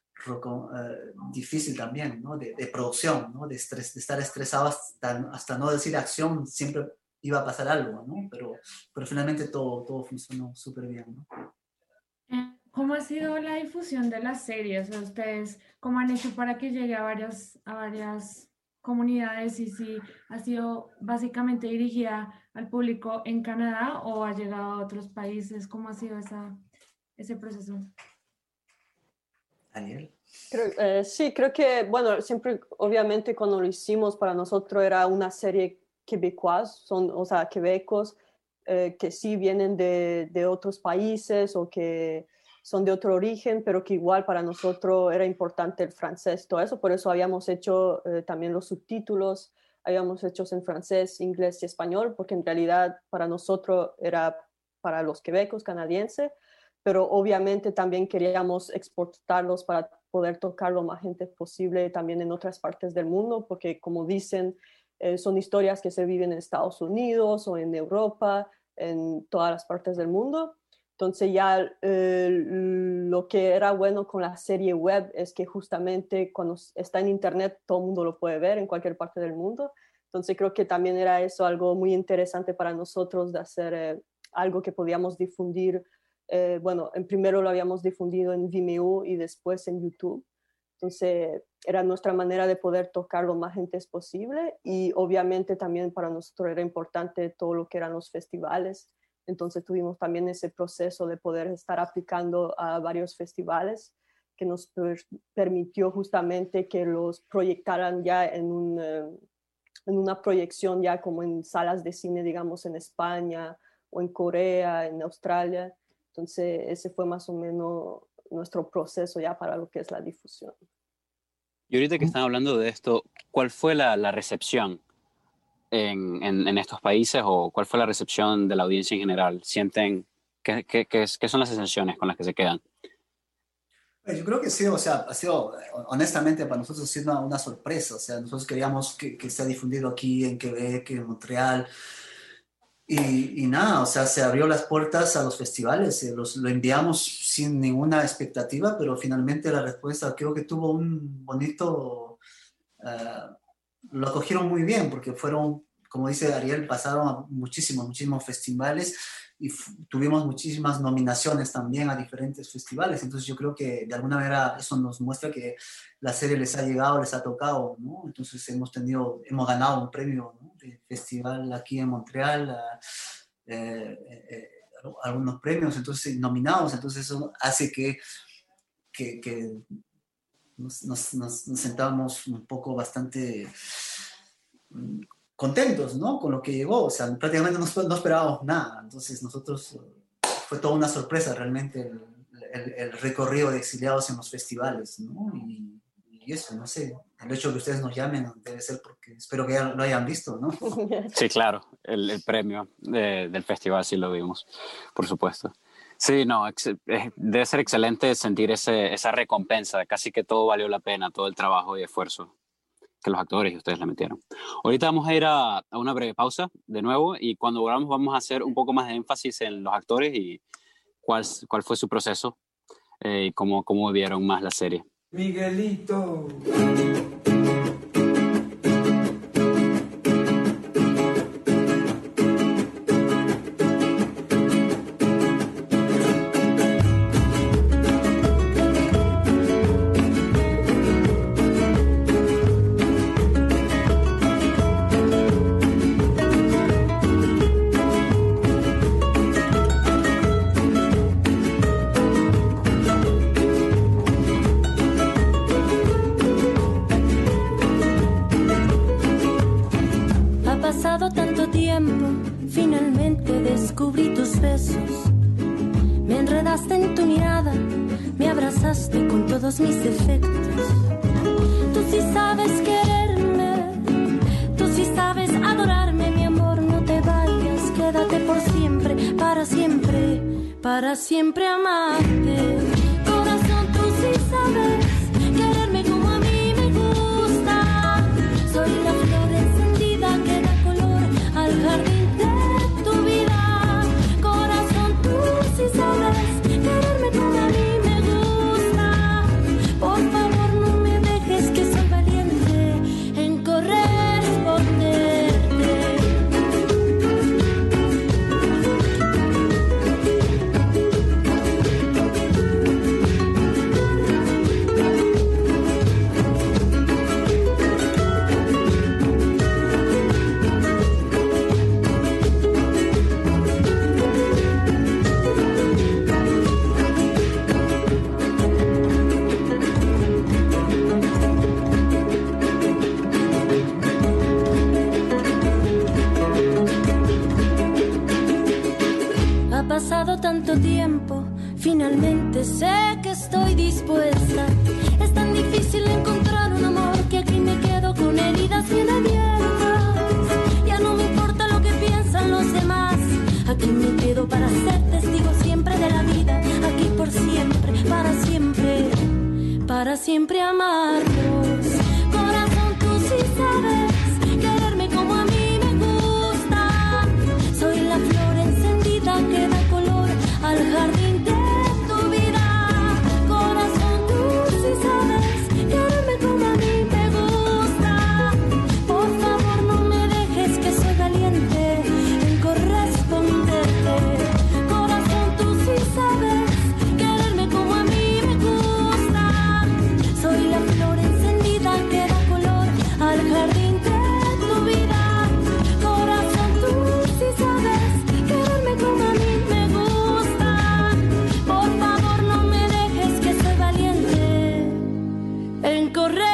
Uh, difícil también, ¿no? de, de producción, ¿no? de, estres, de estar estresado hasta, hasta no decir acción, siempre iba a pasar algo, ¿no? pero, pero finalmente todo, todo funcionó súper bien, ¿no? ¿Cómo ha sido la difusión de las series? ¿Ustedes cómo han hecho para que llegue a varias, a varias comunidades, y si ha sido básicamente dirigida al público en Canadá o ha llegado a otros países? ¿Cómo ha sido esa, ese proceso? Daniel. Creo, eh, sí, creo que, bueno, siempre, obviamente, cuando lo hicimos, para nosotros era una serie quebecoise, son, o sea, quebecos eh, que sí vienen de, de otros países o que son de otro origen, pero que igual para nosotros era importante el francés, todo eso, por eso habíamos hecho eh, también los subtítulos, habíamos hecho en francés, inglés y español, porque en realidad para nosotros era para los quebecos, canadienses, pero obviamente también queríamos exportarlos para poder tocar lo más gente posible también en otras partes del mundo, porque como dicen, eh, son historias que se viven en Estados Unidos o en Europa, en todas las partes del mundo. Entonces ya eh, lo que era bueno con la serie web es que justamente cuando está en internet todo el mundo lo puede ver en cualquier parte del mundo. Entonces creo que también era eso algo muy interesante para nosotros de hacer eh, algo que podíamos difundir. Eh, bueno, en primero lo habíamos difundido en Vimeo y después en YouTube. Entonces, era nuestra manera de poder tocar lo más gente posible, y obviamente también para nosotros era importante todo lo que eran los festivales. Entonces, tuvimos también ese proceso de poder estar aplicando a varios festivales que nos per permitió justamente que los proyectaran ya en, un, eh, en una proyección ya como en salas de cine, digamos, en España o en Corea, en Australia. Entonces, ese fue más o menos nuestro proceso ya para lo que es la difusión. Y ahorita que están hablando de esto, ¿cuál fue la, la recepción en, en, en estos países, o cuál fue la recepción de la audiencia en general? ¿Sienten qué, qué, qué, qué son las sensaciones con las que se quedan? Yo creo que sí, o sea, ha sido, honestamente, para nosotros ha sido una, una sorpresa. O sea, nosotros queríamos que, que sea difundido aquí en Quebec, en Montreal. Y, y nada, o sea, se abrió las puertas a los festivales, eh, los, lo enviamos sin ninguna expectativa, pero finalmente la respuesta creo que tuvo un bonito, uh, lo acogieron muy bien, porque fueron, como dice Ariel, pasaron a muchísimos, muchísimos festivales, y tuvimos muchísimas nominaciones también a diferentes festivales. Entonces yo creo que de alguna manera eso nos muestra que la serie les ha llegado, les ha tocado, ¿no? Entonces hemos tenido, hemos ganado un premio, ¿no? de festival aquí en Montreal, eh, eh, eh, algunos premios, entonces nominados. Entonces eso hace que, que, que nos, nos, nos, nos sentamos un poco bastante contentos, ¿no? Con lo que llegó. O sea, prácticamente no, no esperábamos nada. Entonces nosotros, fue toda una sorpresa realmente el, el, el recorrido de exiliados en los festivales, ¿no? Y, y eso, no sé, el hecho de que ustedes nos llamen debe ser porque espero que ya lo hayan visto, ¿no? Sí, claro, el, el premio de, del festival sí lo vimos, por supuesto. Sí, no, ex, debe ser excelente sentir ese, esa recompensa, casi que todo valió la pena, todo el trabajo y esfuerzo. que los actores y ustedes le metieron. Ahorita vamos a ir a, a una breve pausa de nuevo y cuando volvamos vamos a hacer un poco más de énfasis en los actores y cuál, cuál fue su proceso eh, y cómo, cómo vieron más la serie. Miguelito. Finalmente descubrí tus besos. Me enredaste en tu mirada, me abrazaste con todos mis defectos. Tú sí sabes quererme, tú sí sabes adorarme, mi amor, no te vayas, quédate por siempre, para siempre, para siempre amarte. Corazón, tú sí sabes quererme como a mí me gusta. Soy la flor encendida que da color al jardín. Si sabes quererme como a mí me gusta, por favor no me dejes que soy valiente en corresponderte. Ha pasado tanto tiempo, finalmente sé que estoy dispuesta. Es tan difícil encontrar un amor que aquí me quedo con heridas bien abiertas. Ya no me importa lo que piensan los demás. Aquí me quedo para ser testigo siempre de la vida. Aquí por siempre, para siempre, para siempre amarnos. Corazón, tú sí sabes quererme como a mí me gusta. Soy la flor encendida que da color al jardín de tu vida. Corazón, tú sí sabes quererme como a mí me gusta. Por favor no me dejes que soy valiente en corresponderte. Corazón, tú sí sabes quererme como a mí me gusta. Soy la flor encendida que da color al jardín de tu vida. Corazón, tú sí sabes quererme como a mí me gusta. Por favor no me dejes que soy valiente en corresponderte.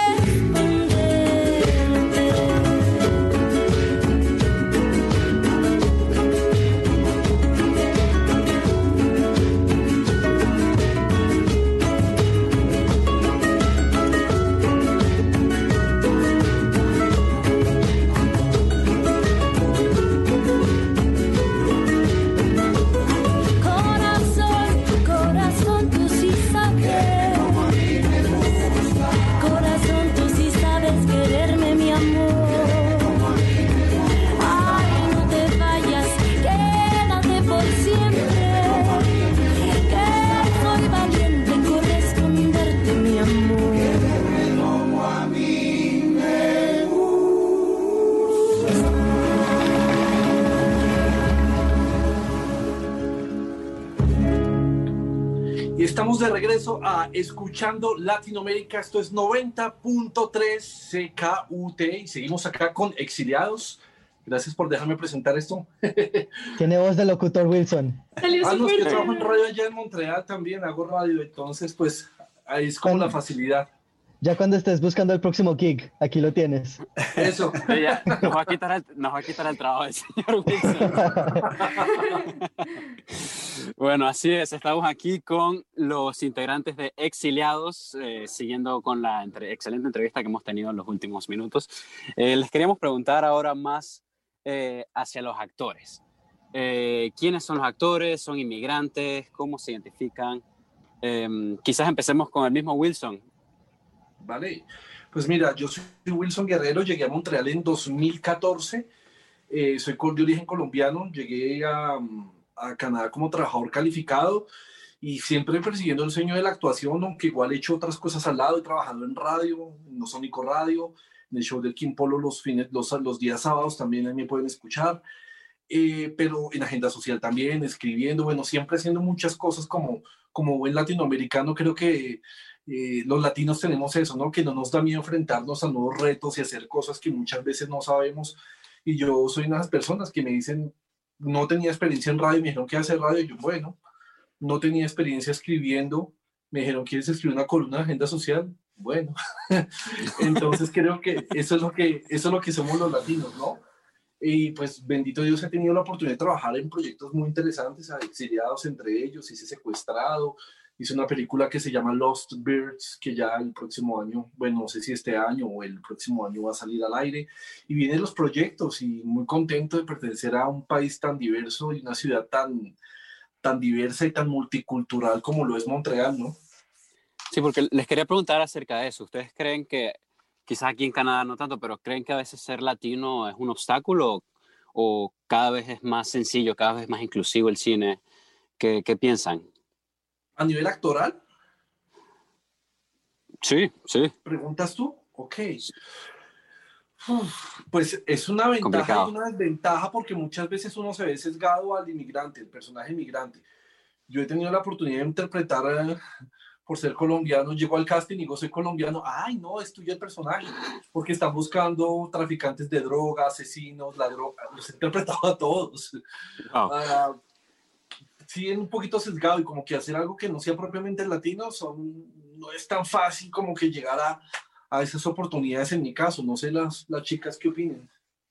Corazón, corazón, tú sí sabes. Corazón, tú sí sabes quererme, mi amor. Ay, no te vayas, quédate por siempre. Que soy valiente en corresponderte, mi amor. Como a mí me Y estamos de regreso a Escuchando Latinoamérica. Esto es noventa punto tres C K U T y seguimos acá con Exiliados. Gracias por dejarme presentar esto. Tiene voz de locutor Wilson. Salió Ah, no, es que súper trabajo en bien. radio allá en Montreal también, hago radio, entonces pues ahí es como la facilidad. Ya cuando estés buscando el próximo gig, aquí lo tienes. Eso. Sí, ya, nos, va a quitar el, nos va a quitar el trabajo del señor Wilson. Bueno, así es, estamos aquí con los integrantes de Exiliados, eh, siguiendo con la entre, excelente entrevista que hemos tenido en los últimos minutos. Eh, les queríamos preguntar ahora más eh, hacia los actores. Eh, ¿Quiénes son los actores? ¿Son inmigrantes? ¿Cómo se identifican? Eh, quizás empecemos con el mismo Wilson. Vale. Pues mira, yo soy Wilson Guerrero, llegué a Montreal en dos mil catorce, eh, soy de origen colombiano, llegué a, a Canadá como trabajador calificado y siempre persiguiendo el sueño de la actuación, aunque igual he hecho otras cosas al lado, he trabajado en radio, en No Sónico Radio, en el show del Kim Polo los, fines, los, los días sábados también ahí me pueden escuchar, eh, pero en agenda social también, escribiendo, bueno, siempre haciendo muchas cosas como, como buen latinoamericano. Creo que eh, los latinos tenemos eso, ¿no? Que no nos da miedo enfrentarnos a nuevos retos y hacer cosas que muchas veces no sabemos. Y yo soy una de las personas que me dicen, no tenía experiencia en radio, me dijeron, ¿qué hacer radio? Y yo, bueno, no tenía experiencia escribiendo, me dijeron, ¿quieres escribir una columna de agenda social? Bueno, entonces creo que eso es lo que, eso es lo que somos los latinos, ¿no? Y pues bendito Dios, he tenido la oportunidad de trabajar en proyectos muy interesantes, exiliados entre ellos, hice Secuestrado, hice una película que se llama Lost Birds, que ya el próximo año, bueno, no sé si este año o el próximo año va a salir al aire, y vienen los proyectos y muy contento de pertenecer a un país tan diverso y una ciudad tan, tan diversa y tan multicultural como lo es Montreal, ¿no? Sí, porque les quería preguntar acerca de eso. ¿Ustedes creen que, quizás aquí en Canadá no tanto, pero creen que a veces ser latino es un obstáculo o cada vez es más sencillo, cada vez es más inclusivo el cine? ¿Qué, qué piensan? ¿A nivel actoral? Sí, sí. ¿Preguntas tú? Ok. Uf, pues es una ventaja Complicado. y una desventaja porque muchas veces uno se ve sesgado al inmigrante, el personaje inmigrante. Yo he tenido la oportunidad de interpretar, eh, por ser colombiano, llego al casting y digo, soy colombiano, ay no, es tuyo el personaje, porque están buscando traficantes de droga, asesinos, ladrones, los he interpretado a todos. Oh. Uh, sí, es un poquito sesgado y como que hacer algo que no sea propiamente latino son, no es tan fácil como que llegar a, a esas oportunidades en mi caso. No sé las, las chicas qué opinen.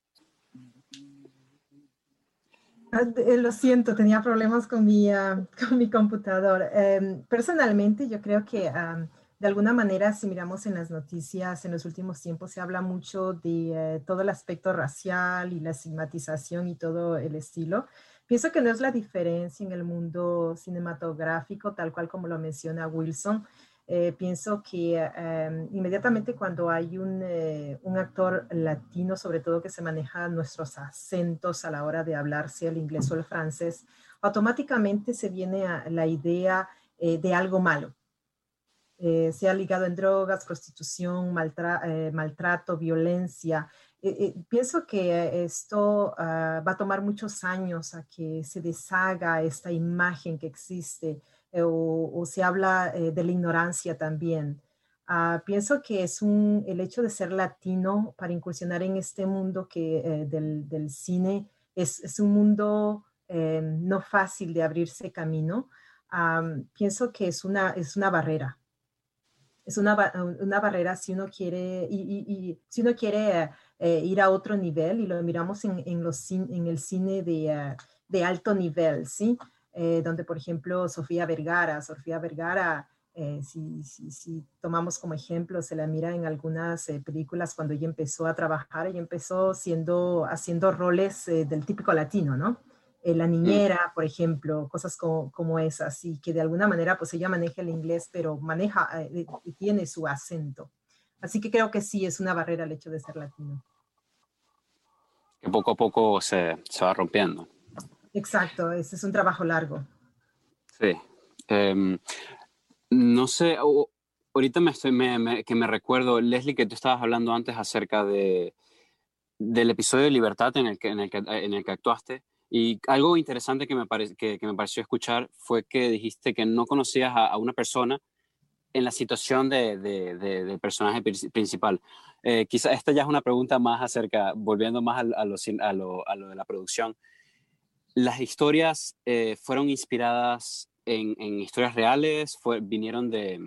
Lo siento, tenía problemas con mi, uh, con mi computador. Um, personalmente, yo creo que um, de alguna manera, si miramos en las noticias en los últimos tiempos, se habla mucho de uh, todo el aspecto racial y la estigmatización y todo el estilo. Pienso que no es la diferencia en el mundo cinematográfico, tal cual como lo menciona Wilson. Eh, pienso que um, inmediatamente cuando hay un, eh, un actor latino, sobre todo que se maneja nuestros acentos a la hora de hablar, sea el inglés o el francés, automáticamente se viene a la idea eh, de algo malo. Eh, sea ligado en drogas, prostitución, maltra eh, maltrato, violencia. Eh, eh, pienso que esto uh, va a tomar muchos años a que se deshaga esta imagen que existe. O, o se habla eh, de la ignorancia también. Uh, pienso que es un, el hecho de ser latino para incursionar en este mundo que, eh, del, del cine es, es un mundo eh, no fácil de abrirse camino. Um, pienso que es una, es una barrera. Es una, una barrera si uno quiere, y, y, y, si uno quiere eh, ir a otro nivel, y lo miramos en, en, los, en el cine de, uh, de alto nivel, ¿sí? Eh, donde, por ejemplo, Sofía Vergara, Sofía Vergara, eh, si, si, si tomamos como ejemplo, se la mira en algunas eh, películas cuando ella empezó a trabajar, ella empezó siendo, haciendo roles eh, del típico latino, ¿no? Eh, la niñera, por ejemplo, cosas como, como esas, y que de alguna manera, pues ella maneja el inglés, pero maneja, eh, tiene su acento. Así que creo que sí es una barrera el hecho de ser latino. Que poco a poco se, se va rompiendo. Exacto, ese es un trabajo largo. Sí. Um, no sé, oh, ahorita me estoy, me, me, que me recuerdo, Leslie, que tú estabas hablando antes acerca de, del episodio de Libertad en el que, en el que, en el que actuaste, y algo interesante que me, pare, que, que me pareció escuchar fue que dijiste que no conocías a, a una persona en la situación de, de, de, del personaje principal. Eh, quizá esta ya es una pregunta más acerca, volviendo más a, a, lo, a, lo, a lo de la producción. ¿Las historias eh, fueron inspiradas en, en historias reales? Fue, ¿Vinieron de...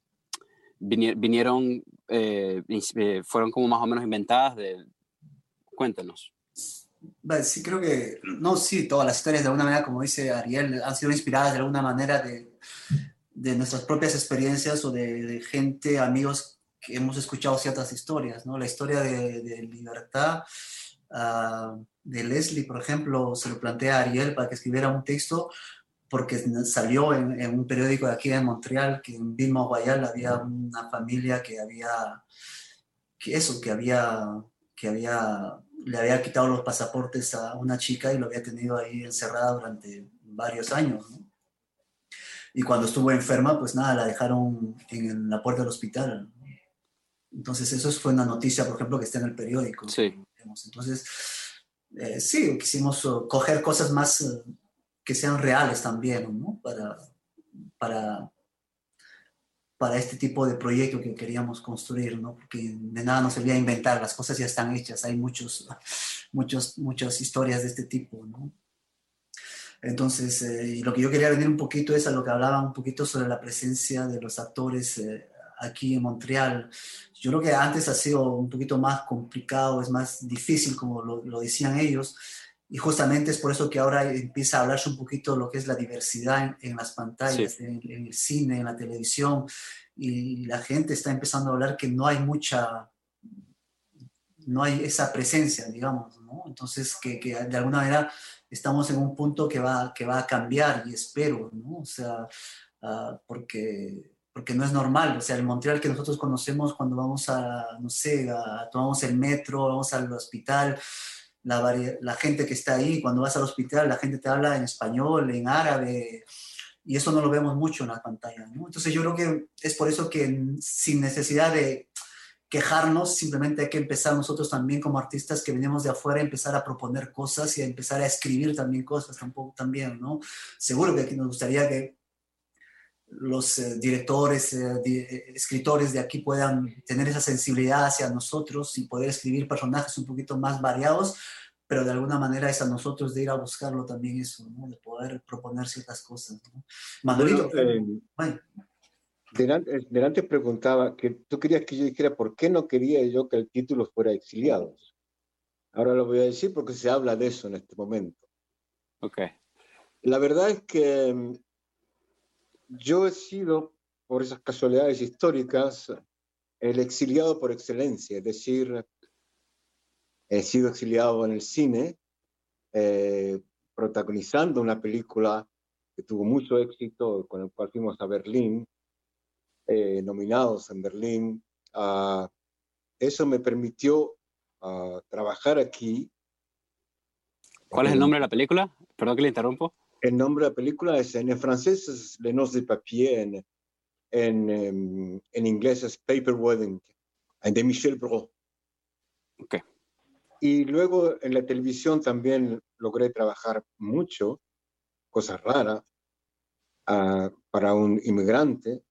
vinieron... Eh, fueron como más o menos inventadas? De... Cuéntanos. Sí, creo que... No, sí, todas las historias de alguna manera, como dice Ariel, han sido inspiradas de alguna manera de, de nuestras propias experiencias o de, de gente, amigos que hemos escuchado ciertas historias, ¿no? La historia de, de Libertad... Uh, de Leslie, por ejemplo, se lo plantea a Ariel para que escribiera un texto porque salió en, en un periódico de aquí de Montreal que en Ville-Mont-Royal había una familia que había que eso, que había, que había, le había quitado los pasaportes a una chica y lo había tenido ahí encerrada durante varios años, ¿no? Y cuando estuvo enferma, pues nada, la dejaron en la puerta del hospital. Entonces eso fue una noticia, por ejemplo, que está en el periódico. Sí. Entonces, eh, sí, quisimos uh, coger cosas más uh, que sean reales también, ¿no? Para, para, para este tipo de proyecto que queríamos construir, ¿no? Porque de nada nos servía inventar, las cosas ya están hechas, hay muchos, muchos, muchas historias de este tipo, ¿no? Entonces, eh, y lo que yo quería venir un poquito es a lo que hablaba un poquito sobre la presencia de los actores eh, aquí en Montreal. Yo creo que antes ha sido un poquito más complicado, es más difícil, como lo, lo decían ellos, y justamente es por eso que ahora empieza a hablarse un poquito de lo que es la diversidad en, en las pantallas, sí. en, en el cine, en la televisión, y la gente está empezando a hablar que no hay mucha, no hay esa presencia, digamos, ¿no? Entonces, que, que de alguna manera estamos en un punto que va, que va a cambiar, y espero, ¿no? O sea, uh, porque, porque no es normal. O sea, el Montreal que nosotros conocemos cuando vamos a, no sé, a, tomamos el metro, vamos al hospital, la, la gente que está ahí, cuando vas al hospital, la gente te habla en español, en árabe, y eso no lo vemos mucho en la pantalla, ¿no? Entonces yo creo que es por eso que sin necesidad de quejarnos, simplemente hay que empezar nosotros también como artistas que venimos de afuera a empezar a proponer cosas y a empezar a escribir también cosas tampoco, también, ¿no? Seguro que aquí nos gustaría que los eh, directores, eh, di escritores de aquí puedan tener esa sensibilidad hacia nosotros y poder escribir personajes un poquito más variados, pero de alguna manera es a nosotros de ir a buscarlo también eso, ¿no? De poder proponer ciertas cosas, ¿no? Manuelito, bueno, eh, bueno. Delante, delante preguntaba que tú querías que yo dijera por qué no quería yo que el título fuera Exiliados. Ahora lo voy a decir porque se habla de eso en este momento. Ok. La verdad es que yo he sido, por esas casualidades históricas, el exiliado por excelencia. Es decir, he sido exiliado en el cine, eh, protagonizando una película que tuvo mucho éxito, con el cual fuimos a Berlín, Eh, nominados en Berlín. Uh, eso me permitió uh, trabajar aquí. ¿Cuál es el nombre de la película? Perdón que le interrumpo. El nombre de la película es, en francés es Les Noces de Papier, en, en, en, en inglés es Paper Wedding, de Michel Brault. Okay. Y luego en la televisión también logré trabajar mucho, cosas raras, uh, para un inmigrante.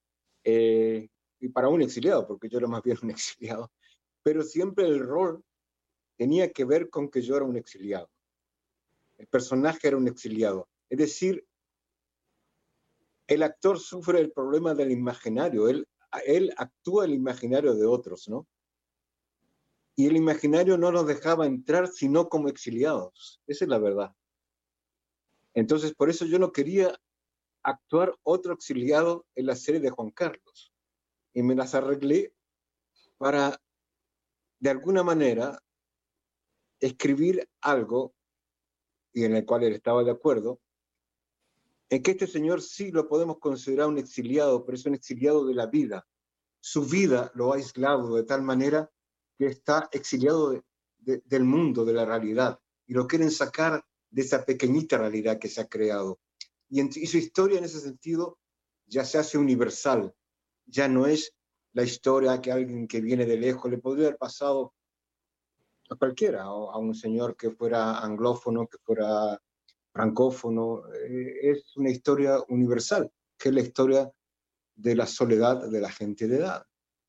Eh, y para un exiliado, porque yo era más bien un exiliado, pero siempre el rol tenía que ver con que yo era un exiliado. El personaje era un exiliado. Es decir, el actor sufre el problema del imaginario, él, él actúa el imaginario de otros, ¿no? Y el imaginario no nos dejaba entrar sino como exiliados. Esa es la verdad. Entonces, por eso yo no quería actuar otro exiliado en la serie de Juan Carlos. Y me las arreglé para, de alguna manera, escribir algo, y en el cual él estaba de acuerdo, en que este señor sí lo podemos considerar un exiliado, pero es un exiliado de la vida. Su vida lo ha aislado de tal manera que está exiliado de, de, del mundo, de la realidad, y lo quieren sacar de esa pequeñita realidad que se ha creado. Y, en, y su historia en ese sentido ya se hace universal, ya no es la historia que alguien que viene de lejos le podría haber pasado a cualquiera, a un señor que fuera anglófono, que fuera francófono. Eh, es una historia universal, que es la historia de la soledad de la gente de edad.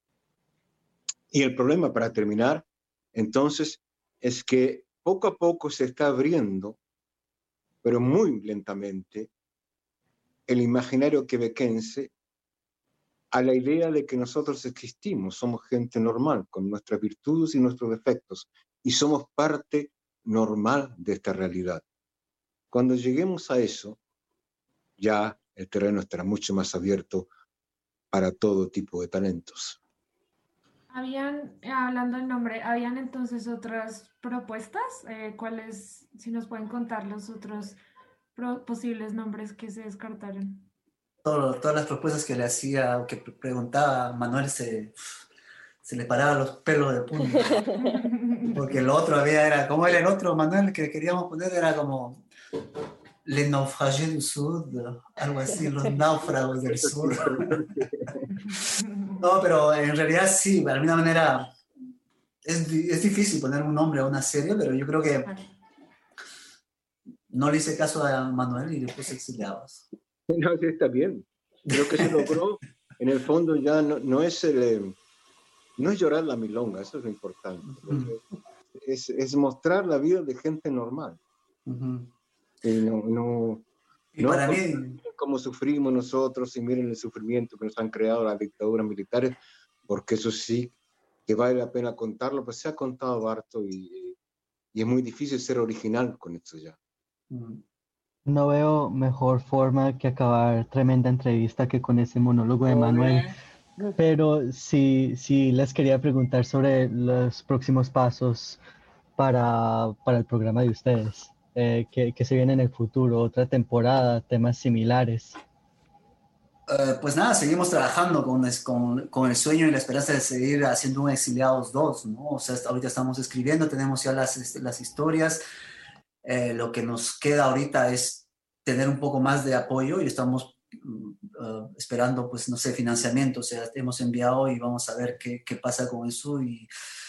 Y el problema, para terminar, entonces, es que poco a poco se está abriendo, pero muy lentamente, el imaginario quebequense a la idea de que nosotros existimos, somos gente normal, con nuestras virtudes y nuestros defectos, y somos parte normal de esta realidad. Cuando lleguemos a eso, ya el terreno estará mucho más abierto para todo tipo de talentos. Habían, hablando del nombre, ¿habían entonces otras propuestas? Eh, ¿Cuáles, si nos pueden contar los otros pro, posibles nombres que se descartaron? Todo, todas las propuestas que le hacía, que preguntaba Manuel, se, se le paraban los pelos de punta. Porque el otro había, era, ¿cómo era el otro, Manuel, que queríamos poner? Era como Les naufragés du Sud, algo así, los náufragos del sur. No, pero en realidad sí, de alguna manera es, es difícil poner un nombre a una serie, pero yo creo que no le hice caso a Manuel y le puse Exiliados. No, sí, está bien. Creo que se logró. En el fondo ya no, no es el, eh, no es llorar la milonga, eso es lo importante. Uh-huh. es, es mostrar la vida de gente normal. Uh-huh. Y no, no, y no para mí, cómo sufrimos nosotros, y miren el sufrimiento que nos han creado las dictaduras militares, porque eso sí que vale la pena contarlo, pues se ha contado harto y, y es muy difícil ser original con esto ya. Uh-huh. No veo mejor forma que acabar tremenda entrevista que con ese monólogo de Manuel. Pero sí, sí les quería preguntar sobre los próximos pasos para, para el programa de ustedes. Eh, ¿qué, qué se viene en el futuro? ¿Otra temporada? ¿Temas similares? Uh, pues nada, seguimos trabajando con, con, con el sueño y la esperanza de seguir haciendo un Exiliados dos, ¿no? O sea, ahorita estamos escribiendo, tenemos ya las, las historias. Eh, lo que nos queda ahorita es tener un poco más de apoyo y estamos uh, esperando, pues, no sé, financiamiento. O sea, hemos enviado y vamos a ver qué, qué pasa con eso y,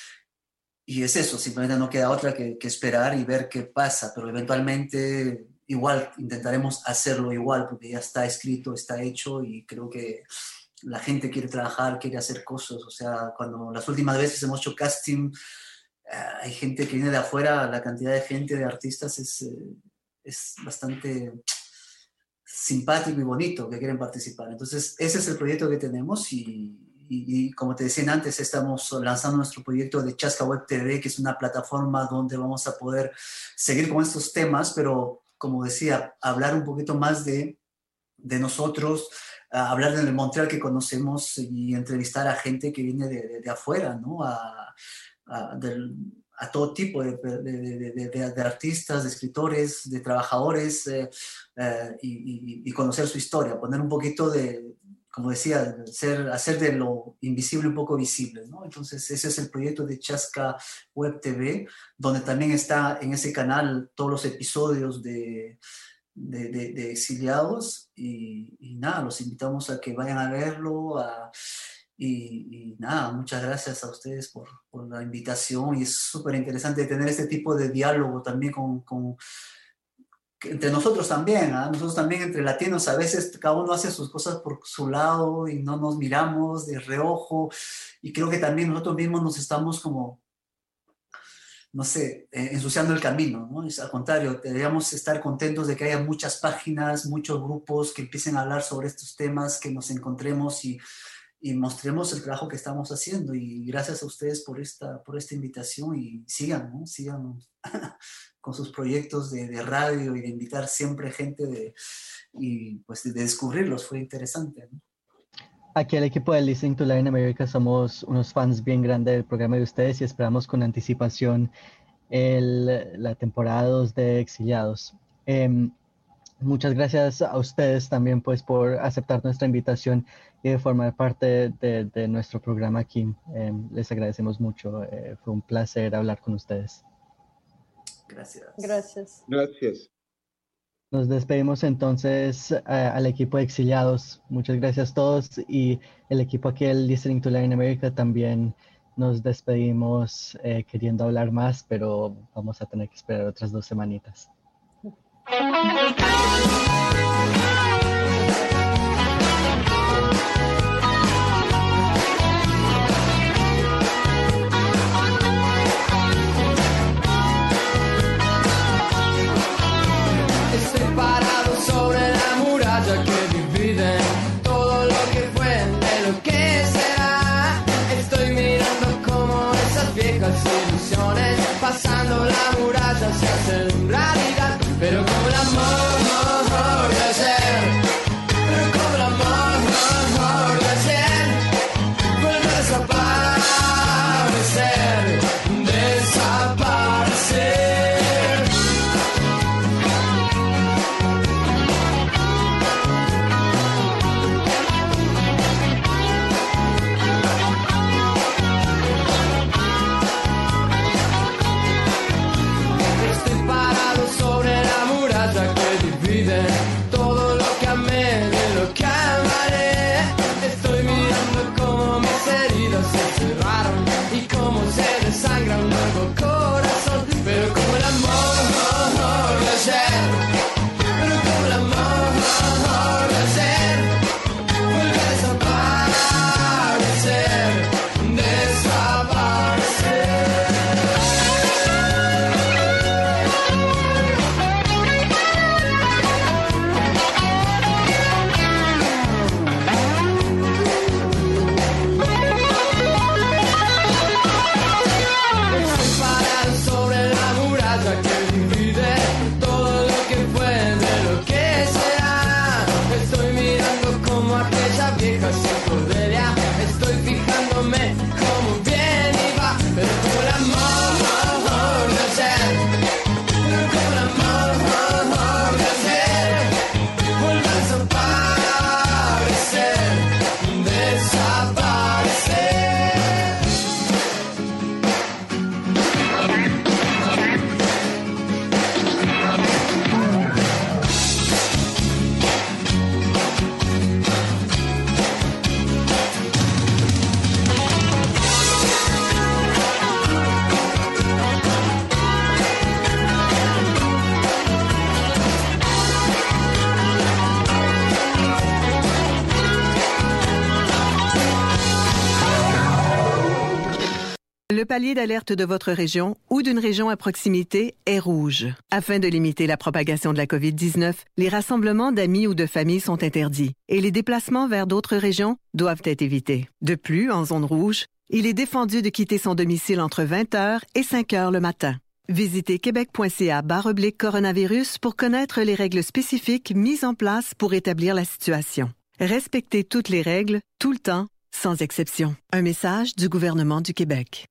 y es eso, simplemente no queda otra que, que esperar y ver qué pasa, pero eventualmente igual intentaremos hacerlo igual porque ya está escrito, está hecho y creo que la gente quiere trabajar, quiere hacer cosas. O sea, cuando las últimas veces hemos hecho casting, Uh, hay gente que viene de afuera, la cantidad de gente, de artistas es, eh, es bastante simpático y bonito que quieren participar. Entonces, ese es el proyecto que tenemos y, y, y como te decía antes, estamos lanzando nuestro proyecto de Chasca Web T V, que es una plataforma donde vamos a poder seguir con estos temas, pero como decía, hablar un poquito más de, de nosotros, uh, hablar del Montreal que conocemos y entrevistar a gente que viene de, de, de afuera, ¿no? A, A, del, a todo tipo de, de, de, de, de artistas, de escritores, de trabajadores eh, eh, y, y, y conocer su historia, poner un poquito de, como decía, ser, hacer de lo invisible un poco visible, ¿no? Entonces ese es el proyecto de Chasca Web T V, donde también está en ese canal todos los episodios de, de, de, de Exiliados y, y nada, los invitamos a que vayan a verlo, a Y, y nada, muchas gracias a ustedes por, por la invitación y es súper interesante tener este tipo de diálogo también con, con entre nosotros también, ¿eh? Nosotros también entre latinos a veces cada uno hace sus cosas por su lado y no nos miramos de reojo y creo que también nosotros mismos nos estamos como, no sé, eh, ensuciando el camino, ¿no? Es, al contrario, deberíamos estar contentos de que haya muchas páginas, muchos grupos que empiecen a hablar sobre estos temas, que nos encontremos y y mostremos el trabajo que estamos haciendo y gracias a ustedes por esta, por esta invitación y sigan, ¿no? Sigan con sus proyectos de, de radio y de invitar siempre gente de, y pues de, de descubrirlos, fue interesante, ¿no? Aquí el equipo de Listening to Latin America somos unos fans bien grandes del programa de ustedes y esperamos con anticipación el, la temporada dos de Exiliados. Eh, Muchas gracias a ustedes también pues por aceptar nuestra invitación y de formar parte de, de nuestro programa aquí. Eh, les agradecemos mucho. Eh, fue un placer hablar con ustedes. Gracias. Gracias. Gracias. Nos despedimos entonces a, al equipo de Exiliados. Muchas gracias a todos y el equipo aquí del Listening to Latin America también nos despedimos eh, queriendo hablar más, pero vamos a tener que esperar otras dos semanitas. Estoy parado sobre la muralla que divide todo lo que fue de lo que será. Estoy mirando como esas viejas ilusiones pasando la muralla se hacen realidad. Pero como el amor de ayer, pero como el amor de ayer, vuelve a desaparecer, desaparecer. pero como el amor de ayer, pero como el amor de ayer, vuelve a desaparecer, desaparecer. Le palier d'alerte de votre région ou d'une région à proximité est rouge. Afin de limiter la propagation de la covid dix-neuf, les rassemblements d'amis ou de familles sont interdits et les déplacements vers d'autres régions doivent être évités. De plus, en zone rouge, il est défendu de quitter son domicile entre vingt heures et cinq heures le matin. Visitez québec.ca barre oblique coronavirus pour connaître les règles spécifiques mises en place pour établir la situation. Respectez toutes les règles, tout le temps, sans exception. Un message du gouvernement du Québec.